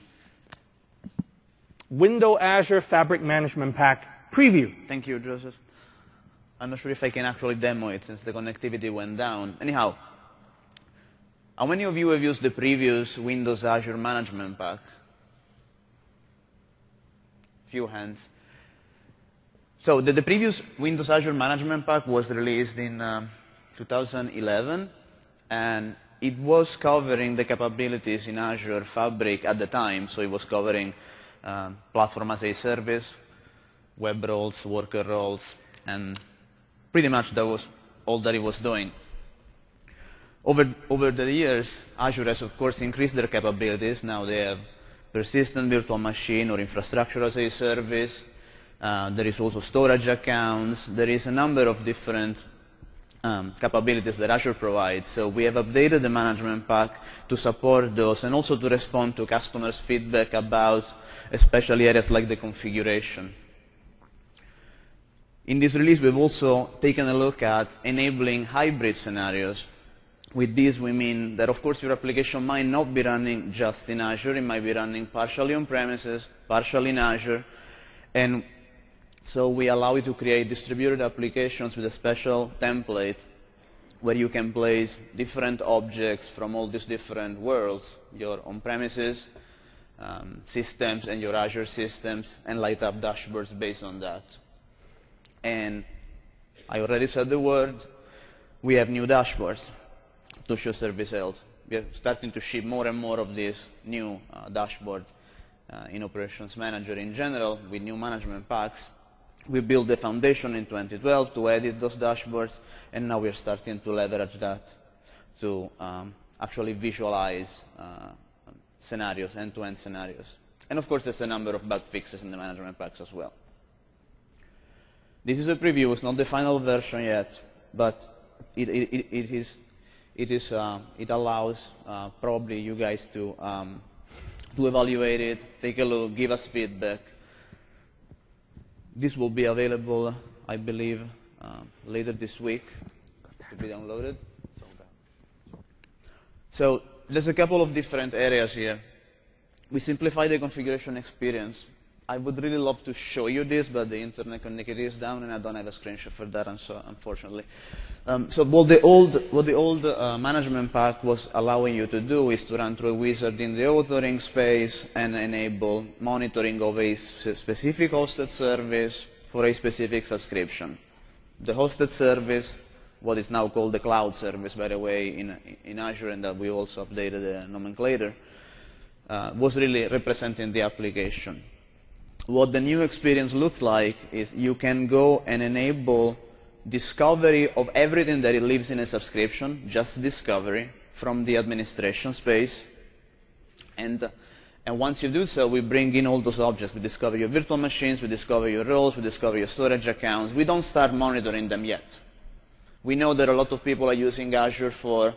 Windows Azure Fabric Management Pack preview. Thank you, Joseph. I'm not sure if I can actually demo it since the connectivity went down. Anyhow, how many of you have used the previous Windows Azure Management Pack? Few hands. So the, the previous Windows Azure Management Pack was released in uh, two thousand eleven, and it was covering the capabilities in Azure Fabric at the time. So it was covering um, Platform as a Service, web roles, worker roles, and pretty much that was all that it was doing. Over, over the years, Azure has, of course, increased their capabilities. Now they have persistent virtual machine or infrastructure as a service. Uh, there is also storage accounts. There is a number of different um, capabilities that Azure provides. So we have updated the management pack to support those and also to respond to customers' feedback about especially areas like the configuration. In this release, we've also taken a look at enabling hybrid scenarios. With this, we mean that, of course, your application might not be running just in Azure. It might be running partially on-premises, partially in Azure. And so we allow you to create distributed applications with a special template where you can place different objects from all these different worlds, your on-premises um, systems and your Azure systems, and light up dashboards based on that. And I already said the word. We have new dashboards to show service health. We are starting to ship more and more of these new uh, dashboards uh, in Operations Manager in general with new management packs. We built the foundation in twenty twelve to edit those dashboards, and now we're starting to leverage that to um, actually visualize uh, scenarios, end-to-end scenarios. And of course, there's a number of bug fixes in the management packs as well. This is a preview. It's not the final version yet, but it, it, it is It, is, uh, it allows uh, probably you guys to, um, to evaluate it, take a look, give us feedback. This will be available, I believe, uh, later this week to be downloaded. So there's a couple of different areas here. We simplify the configuration experience. I would really love to show you this, but the internet connectivity is down, and I don't have a screenshot for that, unfortunately. Um, so what the old, what the old uh, management pack was allowing you to do is to run through a wizard in the authoring space and enable monitoring of a specific hosted service for a specific subscription. The hosted service, what is now called the cloud service, by the way, in, in Azure, and that we also updated the nomenclature, uh, was really representing the application. What the new experience looks like is you can go and enable discovery of everything that it lives in a subscription, just discovery from the administration space. And, uh, and once you do so, we bring in all those objects. We discover your virtual machines, we discover your roles, we discover your storage accounts. We don't start monitoring them yet. We know that a lot of people are using Azure for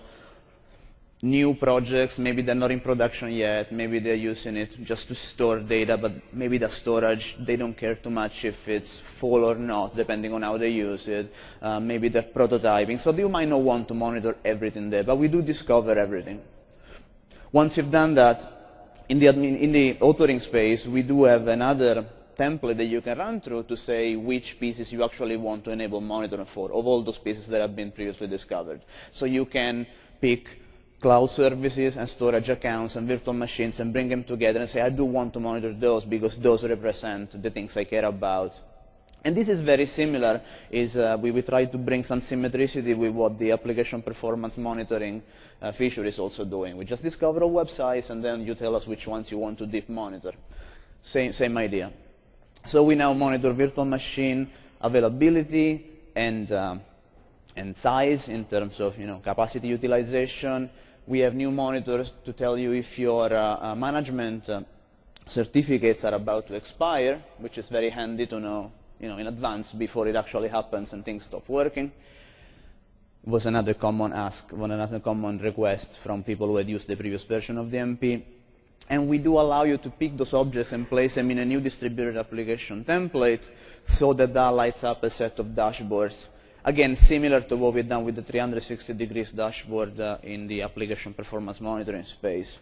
new projects. Maybe they're not in production yet. Maybe they're using it just to store data, but maybe the storage, they don't care too much if it's full or not, depending on how they use it. Uh, maybe they're prototyping. So you might not want to monitor everything there, but we do discover everything. Once you've done that, in the, admin, in the authoring space, we do have another template that you can run through to say which pieces you actually want to enable monitoring for, of all those pieces that have been previously discovered. So you can pick cloud services and storage accounts and virtual machines and bring them together and say, I do want to monitor those because those represent the things I care about. And this is very similar. Is, uh, we, we try to bring some symmetricity with what the application performance monitoring uh, feature is also doing. We just discover websites, and then you tell us which ones you want to deep monitor. Same, same idea. So we now monitor virtual machine availability and, uh, and size in terms of you know, capacity utilization. We have new monitors to tell you if your uh, uh, management uh, certificates are about to expire, which is very handy to know, you know in advance before it actually happens and things stop working. It was another common ask, one another common request from people who had used the previous version of the M P. And we do allow you to pick those objects and place them in a new distributed application template so that that lights up a set of dashboards. Again, similar to what we've done with the three hundred sixty degrees dashboard uh, in the application performance monitoring space.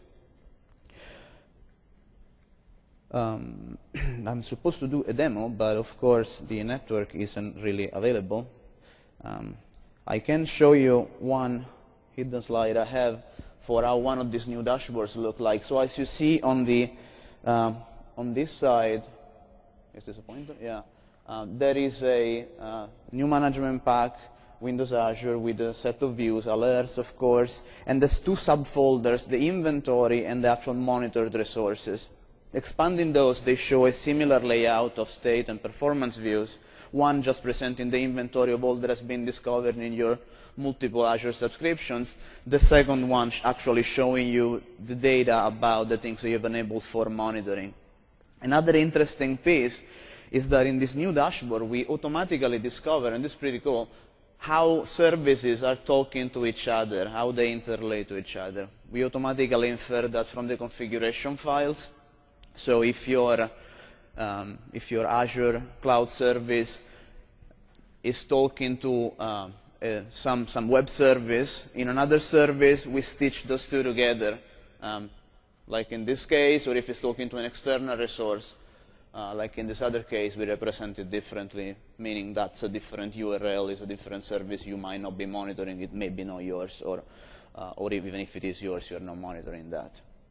Um, I'm supposed to do a demo, but of course the network isn't really available. Um, I can show you one hidden slide I have for how one of these new dashboards look like. So as you see on the um, on this side, is this a pointer? Yeah. Uh, there is a uh, new management pack, Windows Azure, with a set of views, alerts, of course, and there's two subfolders, the inventory and the actual monitored resources. Expanding those, they show a similar layout of state and performance views, one just presenting the inventory of all that has been discovered in your multiple Azure subscriptions, the second one actually showing you the data about the things that you've enabled for monitoring. Another interesting piece is that in this new dashboard, we automatically discover, and this is pretty cool, how services are talking to each other, how they interrelate to each other. We automatically infer that from the configuration files. So if your, um, if your Azure cloud service is talking to uh, uh, some, some web service, in another service, we stitch those two together, um, like in this case, or if it's talking to an external resource, uh, like in this other case, we represent it differently, meaning that's a different U R L, is a different service, you might not be monitoring, it may be not yours, or, uh, or even if it is yours, you're not monitoring that.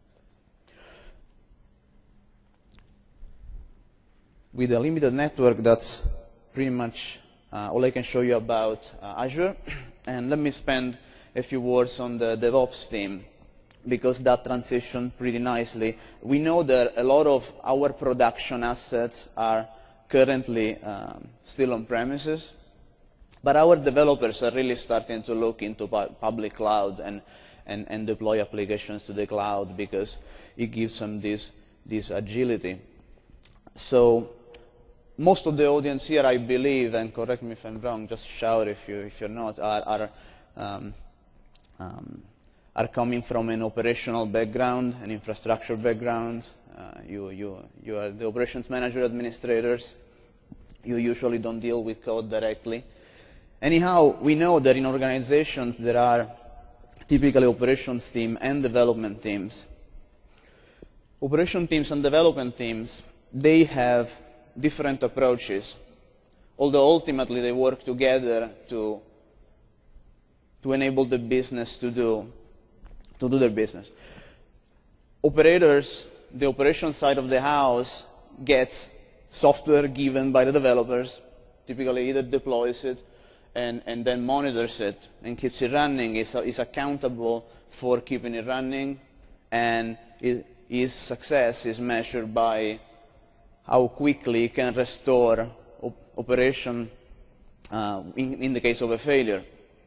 With a limited network, that's pretty much uh, all I can show you about uh, Azure. And let me spend a few words on the DevOps team, because that transitioned pretty nicely. We know that a lot of our production assets are currently um, still on premises, but our developers are really starting to look into pu public cloud and, and, and deploy applications to the cloud, because it gives them this, this agility. So most of the audience here, I believe, and correct me if I'm wrong, just shout if, you, if you're not, are, are, um, um, are coming from an operational background, an infrastructure background. Uh, you, you, you are the operations manager administrators. You usually don't deal with code directly. Anyhow, we know that in organizations there are typically operations team and development teams. Operation teams and development teams, they have different approaches, although ultimately they work together to, to enable the business to do, to do their business. Operators, the operation side of the house, gets software given by the developers, typically either deploys it and, and then monitors it and keeps it running, is, is accountable for keeping it running, and it, its success is measured by how quickly it can restore op operation uh, in, in the case of a failure.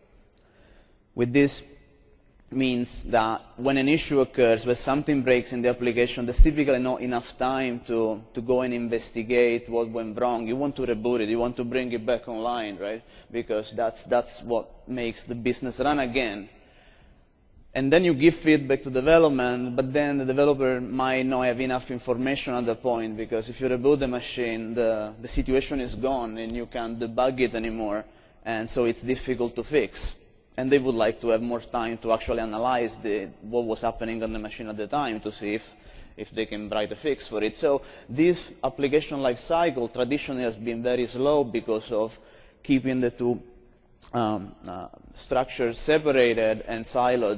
With this means that when an issue occurs, when something breaks in the application, there's typically not enough time to, to go and investigate what went wrong. You want to reboot it, you want to bring it back online, right? Because that's, that's what makes the business run again. And then you give feedback to development, but then the developer might not have enough information at the point, because if you reboot the machine, the, the situation is gone and you can't debug it anymore, and so it's difficult to fix. And they would like to have more time to actually analyze the, what was happening on the machine at the time to see if, if they can write a fix for it. So this application life cycle traditionally has been very slow because of keeping the two um, uh, structures separated and siloed.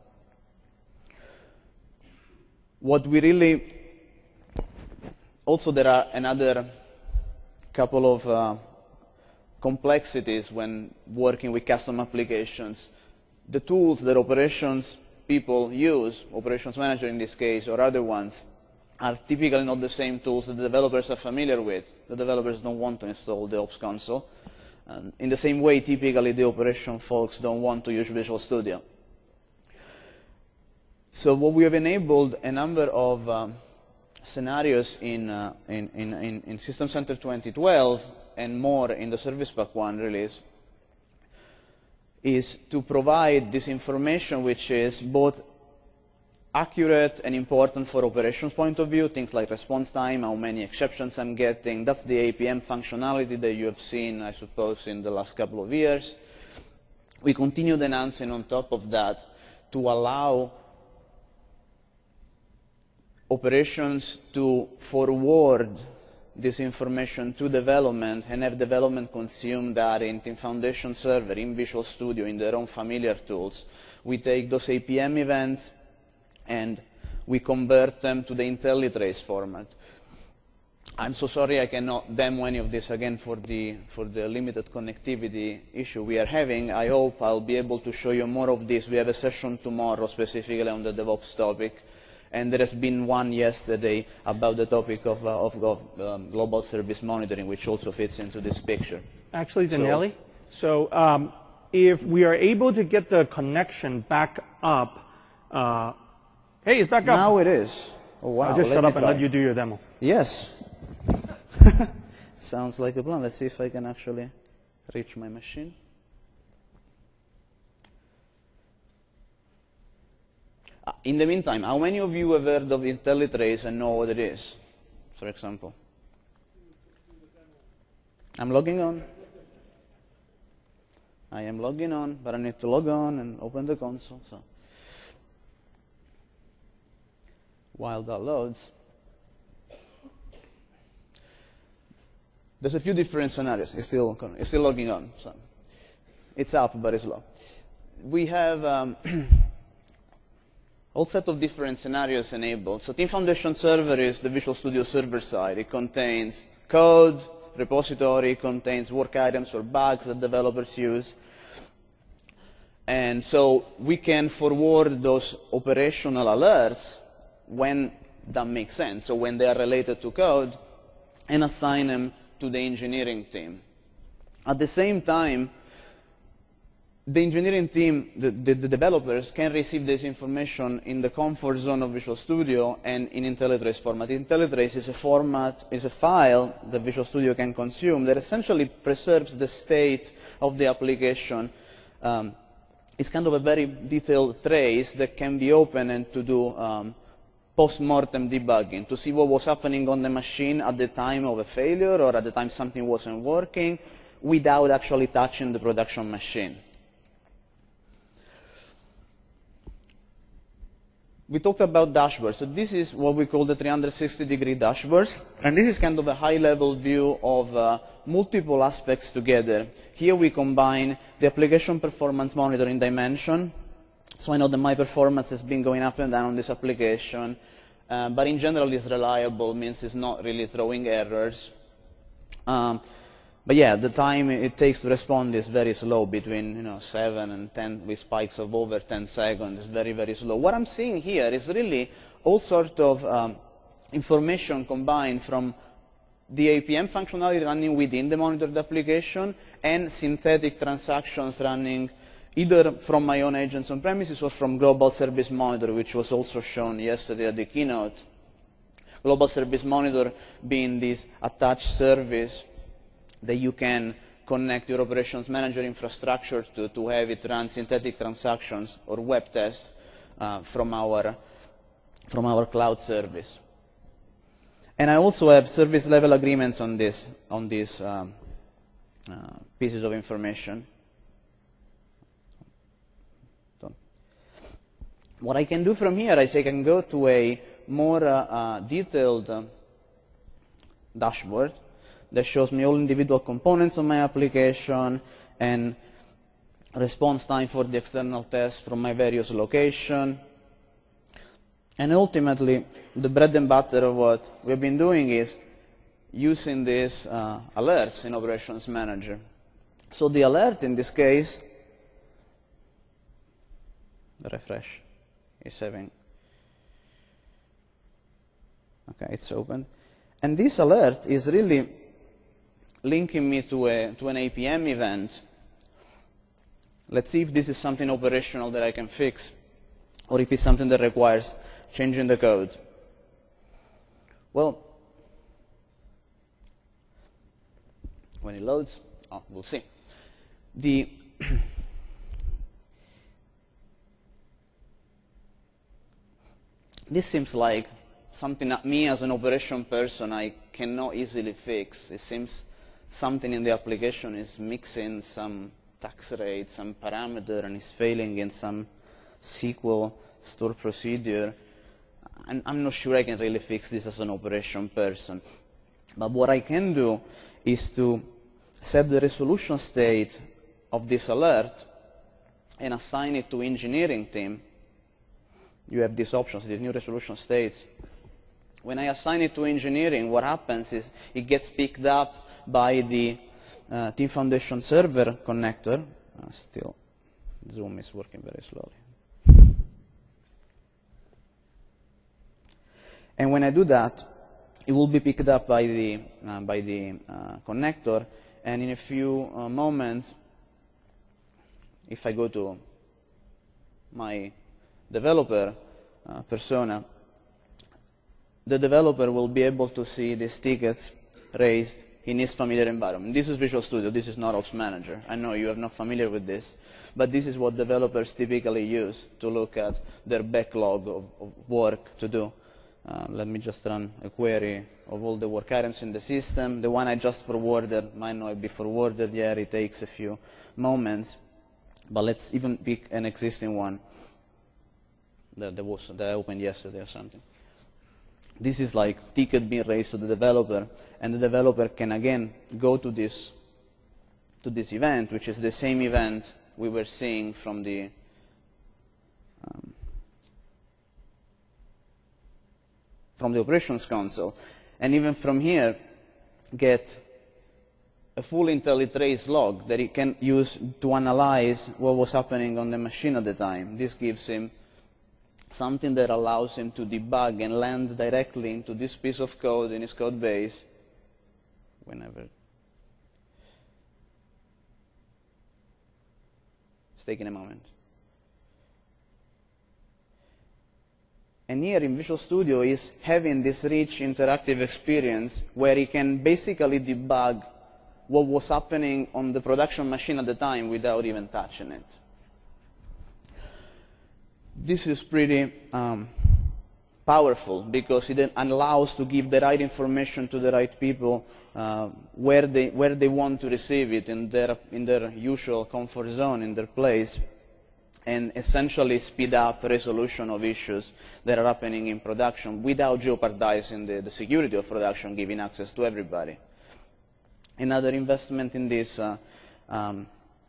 What we really, also there are another couple of uh, complexities when working with custom applications. The tools that operations people use, operations manager in this case, or other ones, are typically not the same tools that the developers are familiar with. The developers don't want to install the Ops console. Um, in the same way, typically the operation folks don't want to use Visual Studio. So what we have enabled a number of um, scenarios in, uh, in, in, in System Center twenty twelve and more in the Service Pack one release is to provide this information, which is both accurate and important for operations point of view, things like response time, how many exceptions I'm getting. That's the A P M functionality that you have seen, I suppose, in the last couple of years. We continued enhancing on top of that to allow operations to forward this information to development and have development consume that in Team Foundation Server, in Visual Studio, in their own familiar tools. We take those A P M events and we convert them to the IntelliTrace format. I'm so sorry I cannot demo any of this again for the, for the limited connectivity issue we are having. I hope I'll be able to show you more of this. We have a session tomorrow specifically on the DevOps topic. And there has been one yesterday about the topic of, uh, of, of um, global service monitoring, which also fits into this picture. Actually, Daniele, so, so um, if we are able to get the connection back up, uh, hey, it's back up. Now it is. Oh, wow. I'll just let shut up and try. let you do your demo. Yes. Sounds like a plan. Let's see if I can actually reach my machine. Uh, in the meantime, how many of you have heard of IntelliTrace and know what it is, for example? I'm logging on. I am logging on, but I need to log on and open the console. So while that loads, there's a few different scenarios. It's still, it's still logging on. So it's up, but it's low. We have um, all set of different scenarios enabled. So Team Foundation Server is the Visual Studio server side. It contains code, repository, contains work items or bugs that developers use. And so we can forward those operational alerts when that makes sense, so when they are related to code, and assign them to the engineering team. At the same time, the engineering team, the, the, the developers, can receive this information in the comfort zone of Visual Studio and in IntelliTrace format. IntelliTrace is a format, is a file that Visual Studio can consume that essentially preserves the state of the application. Um, it's kind of a very detailed trace that can be opened and to do um, post-mortem debugging, to see what was happening on the machine at the time of a failure or at the time something wasn't working without actually touching the production machine. We talked about dashboards. So this is what we call the three hundred sixty degree dashboards. And this is kind of a high-level view of uh, multiple aspects together. Here we combine the application performance monitoring dimension. So I know that my performance has been going up and down on this application. Uh, but in general, it's reliable, means it's not really throwing errors. Um, But yeah, the time it takes to respond is very slow, between you know seven and ten, with spikes of over ten seconds. It's very, very slow. What I'm seeing here is really all sort of um, information combined from the A P M functionality running within the monitored application and synthetic transactions running either from my own agents on premises or from Global Service Monitor, which was also shown yesterday at the keynote. Global Service Monitor being this attached service that you can connect your operations manager infrastructure to, to have it run synthetic transactions or web tests uh, from, our, from our cloud service. And I also have service level agreements on this, on these um, uh, pieces of information. What I can do from here is I can go to a more uh, uh, detailed uh, dashboard that shows me all individual components of my application and response time for the external tests from my various locations. And ultimately, the bread and butter of what we've been doing is using these uh, alerts in Operations Manager. So the alert in this case, refresh, is having, okay, it's open. And this alert is really linking me to, a, to an A P M event. Let's see if this is something operational that I can fix, or if it's something that requires changing the code. Well, when it loads, oh, we'll see. The this seems like something that me as an operation person I cannot easily fix. It seems something in the application is mixing some tax rate, some parameter, and is failing in some S Q L store procedure. And I'm not sure I can really fix this as an operation person. But what I can do is to set the resolution state of this alert and assign it to engineering team. You have these options, these new resolution states. When I assign it to engineering, what happens is it gets picked up by the uh, Team Foundation server connector. Uh, still, Zoom is working very slowly. And when I do that, it will be picked up by the, uh, by the uh, connector, and in a few uh, moments, if I go to my developer uh, persona, the developer will be able to see these tickets raised in his familiar environment. This is Visual Studio, this is not Ops Manager. I know you are not familiar with this, but this is what developers typically use to look at their backlog of, of work to do. Uh, let me just run a query of all the work items in the system. The one I just forwarded might not be forwarded yet, it takes a few moments, but let's even pick an existing one that, that, was, that I opened yesterday or something. This is like ticket being raised to the developer, and the developer can again go to this, to this event, which is the same event we were seeing from the um, from the operations console, and even from here get a full IntelliTrace log that he can use to analyze what was happening on the machine at the time. This gives him something that allows him to debug and land directly into this piece of code in his code base whenever. It's taking a moment. And here in Visual Studio is having this rich interactive experience where he can basically debug what was happening on the production machine at the time without even touching it. This is pretty um, powerful because it allows to give the right information to the right people uh, where, they, where they want to receive it in their, in their usual comfort zone, in their place, and essentially speed up resolution of issues that are happening in production without jeopardizing the, the security of production, giving access to everybody. Another investment in this uh, um,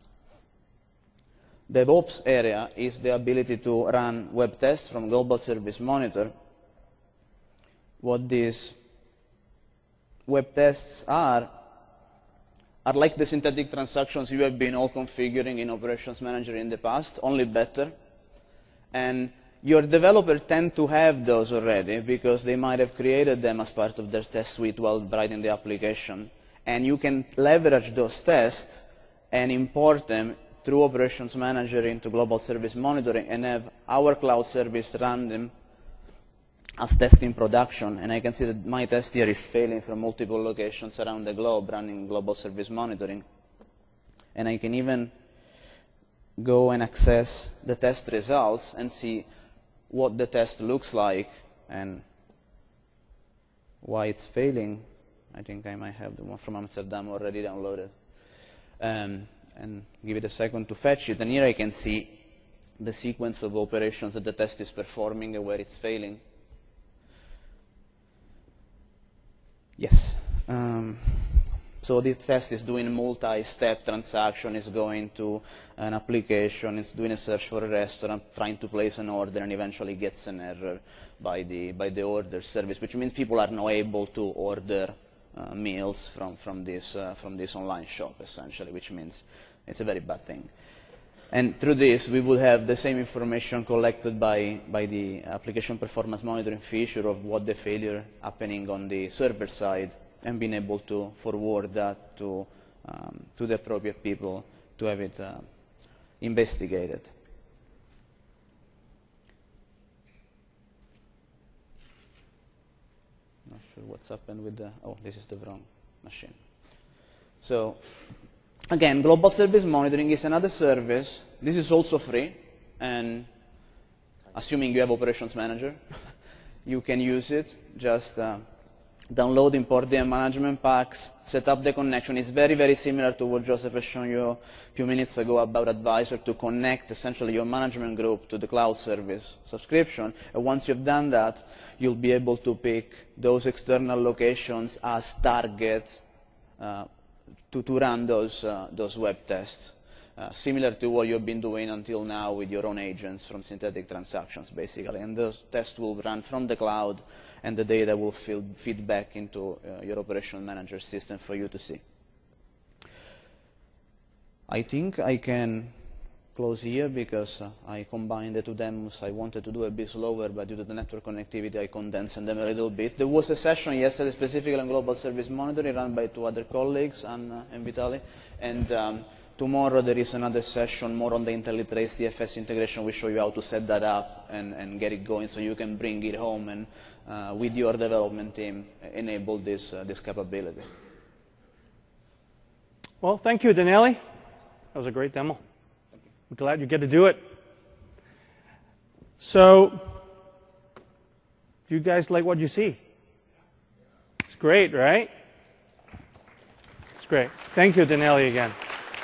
DevOps area is the ability to run web tests from Global Service Monitor. What these web tests are, are like the synthetic transactions you have been all configuring in Operations Manager in the past, only better. And your developers tend to have those already because they might have created them as part of their test suite while writing the application. And you can leverage those tests and import them through Operations Manager into Global Service Monitoring and have our cloud service run them as test in production. And I can see that my test here is failing from multiple locations around the globe running Global Service Monitoring. And I can even go and access the test results and see what the test looks like and why it's failing. I think I might have the one from Amsterdam already downloaded. Um, and give it a second to fetch it. And here I can see the sequence of operations that the test is performing and where it's failing. Yes. Um, so the test is doing a multi-step transaction, it's going to an application, it's doing a search for a restaurant, trying to place an order, and eventually gets an error by the, by the order service, which means people are not able to order Uh, meals from, from, this, uh, from this online shop, essentially, which means it's a very bad thing. And through this, we would have the same information collected by, by the application performance monitoring feature of what the failure happening on the server side, and being able to forward that to, um, to the appropriate people to have it uh, investigated. Not sure what's happened with the, oh, this is the wrong machine. So, again, Global Service Monitoring is another service. This is also free, and assuming you have Operations Manager, you can use it. Just uh, download, import the management packs, set up the connection. It's very, very similar to what Joseph has shown you a few minutes ago about Advisor, to connect essentially your management group to the cloud service subscription. And once you've done that, you'll be able to pick those external locations as targets uh, to, to run those, uh, those web tests. Uh, similar to what you've been doing until now with your own agents from synthetic transactions, basically. And those tests will run from the cloud, and the data will feed, feed back into uh, your Operational Manager system for you to see. I think I can close here because uh, I combined the two demos. I wanted to do a bit slower, but due to the network connectivity, I condensed them a little bit. There was a session yesterday specifically on global service monitoring run by two other colleagues, Anna and Vitaly. And um, tomorrow there is another session more on the IntelliTrace D F S integration. We show you how to set that up and, and get it going so you can bring it home and uh, with your development team enable this, uh, this capability. Well, thank you, Daniele. That was a great demo. I'm glad you get to do it. So, do you guys like what you see? It's great, right? It's great. Thank you, Daniele, again.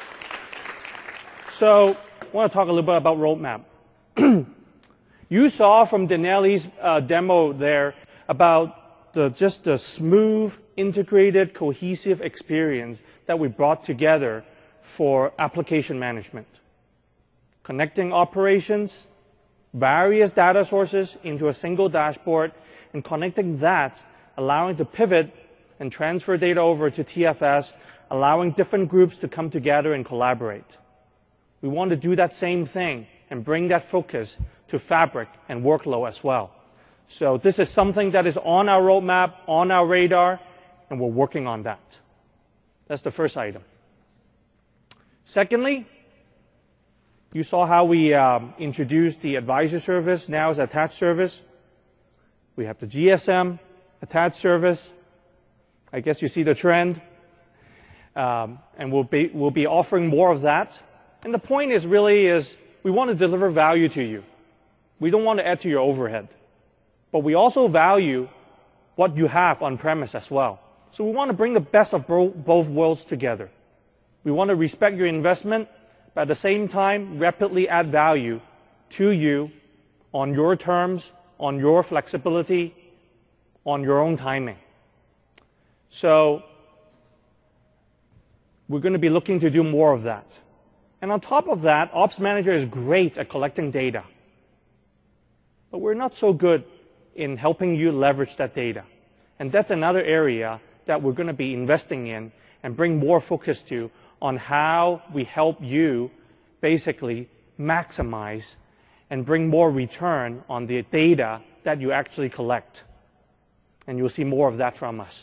So, I want to talk a little bit about roadmap. You saw from Daniele's uh, demo there about the, just the smooth, integrated, cohesive experience that we brought together for application management. Connecting operations, various data sources into a single dashboard, and connecting that, allowing to pivot and transfer data over to T F S, allowing different groups to come together and collaborate. We want to do that same thing and bring that focus to Fabric and workload as well. So this is something that is on our roadmap, on our radar, and we're working on that. That's the first item. Secondly, you saw how we um, introduced the advisor service, now as attached service. We have the G S M attached service. I guess you see the trend. Um, and we'll be, we'll be offering more of that. And the point is really is we want to deliver value to you. We don't want to add to your overhead. But we also value what you have on-premise as well. So we want to bring the best of both worlds together. We want to respect your investment, but at the same time, rapidly add value to you on your terms, on your flexibility, on your own timing. So we're going to be looking to do more of that. And on top of that, Ops Manager is great at collecting data. But we're not so good in helping you leverage that data. And that's another area that we're going to be investing in and bring more focus to on how we help you basically maximize and bring more return on the data that you actually collect. And you'll see more of that from us.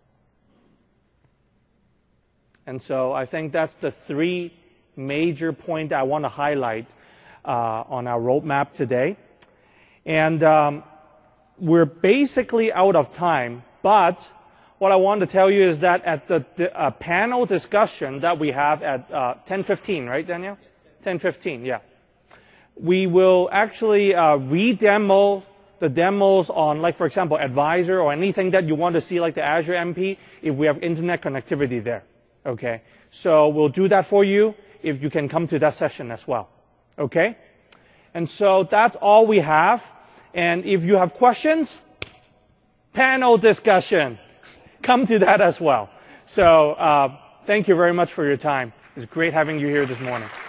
And so I think that's the three major points I want to highlight uh, on our roadmap today. And um, we're basically out of time, but what I want to tell you is that at the, the uh, panel discussion that we have at uh, ten fifteen, right, Daniel? ten fifteen, yeah. We will actually uh, re-demo the demos on, like, for example, Advisor or anything that you want to see, like the Azure M P, if we have internet connectivity there, okay? So we'll do that for you if you can come to that session as well, okay? And so that's all we have. And if you have questions, panel discussion. Come to that as well. So uh, thank you very much for your time. It's great having you here this morning.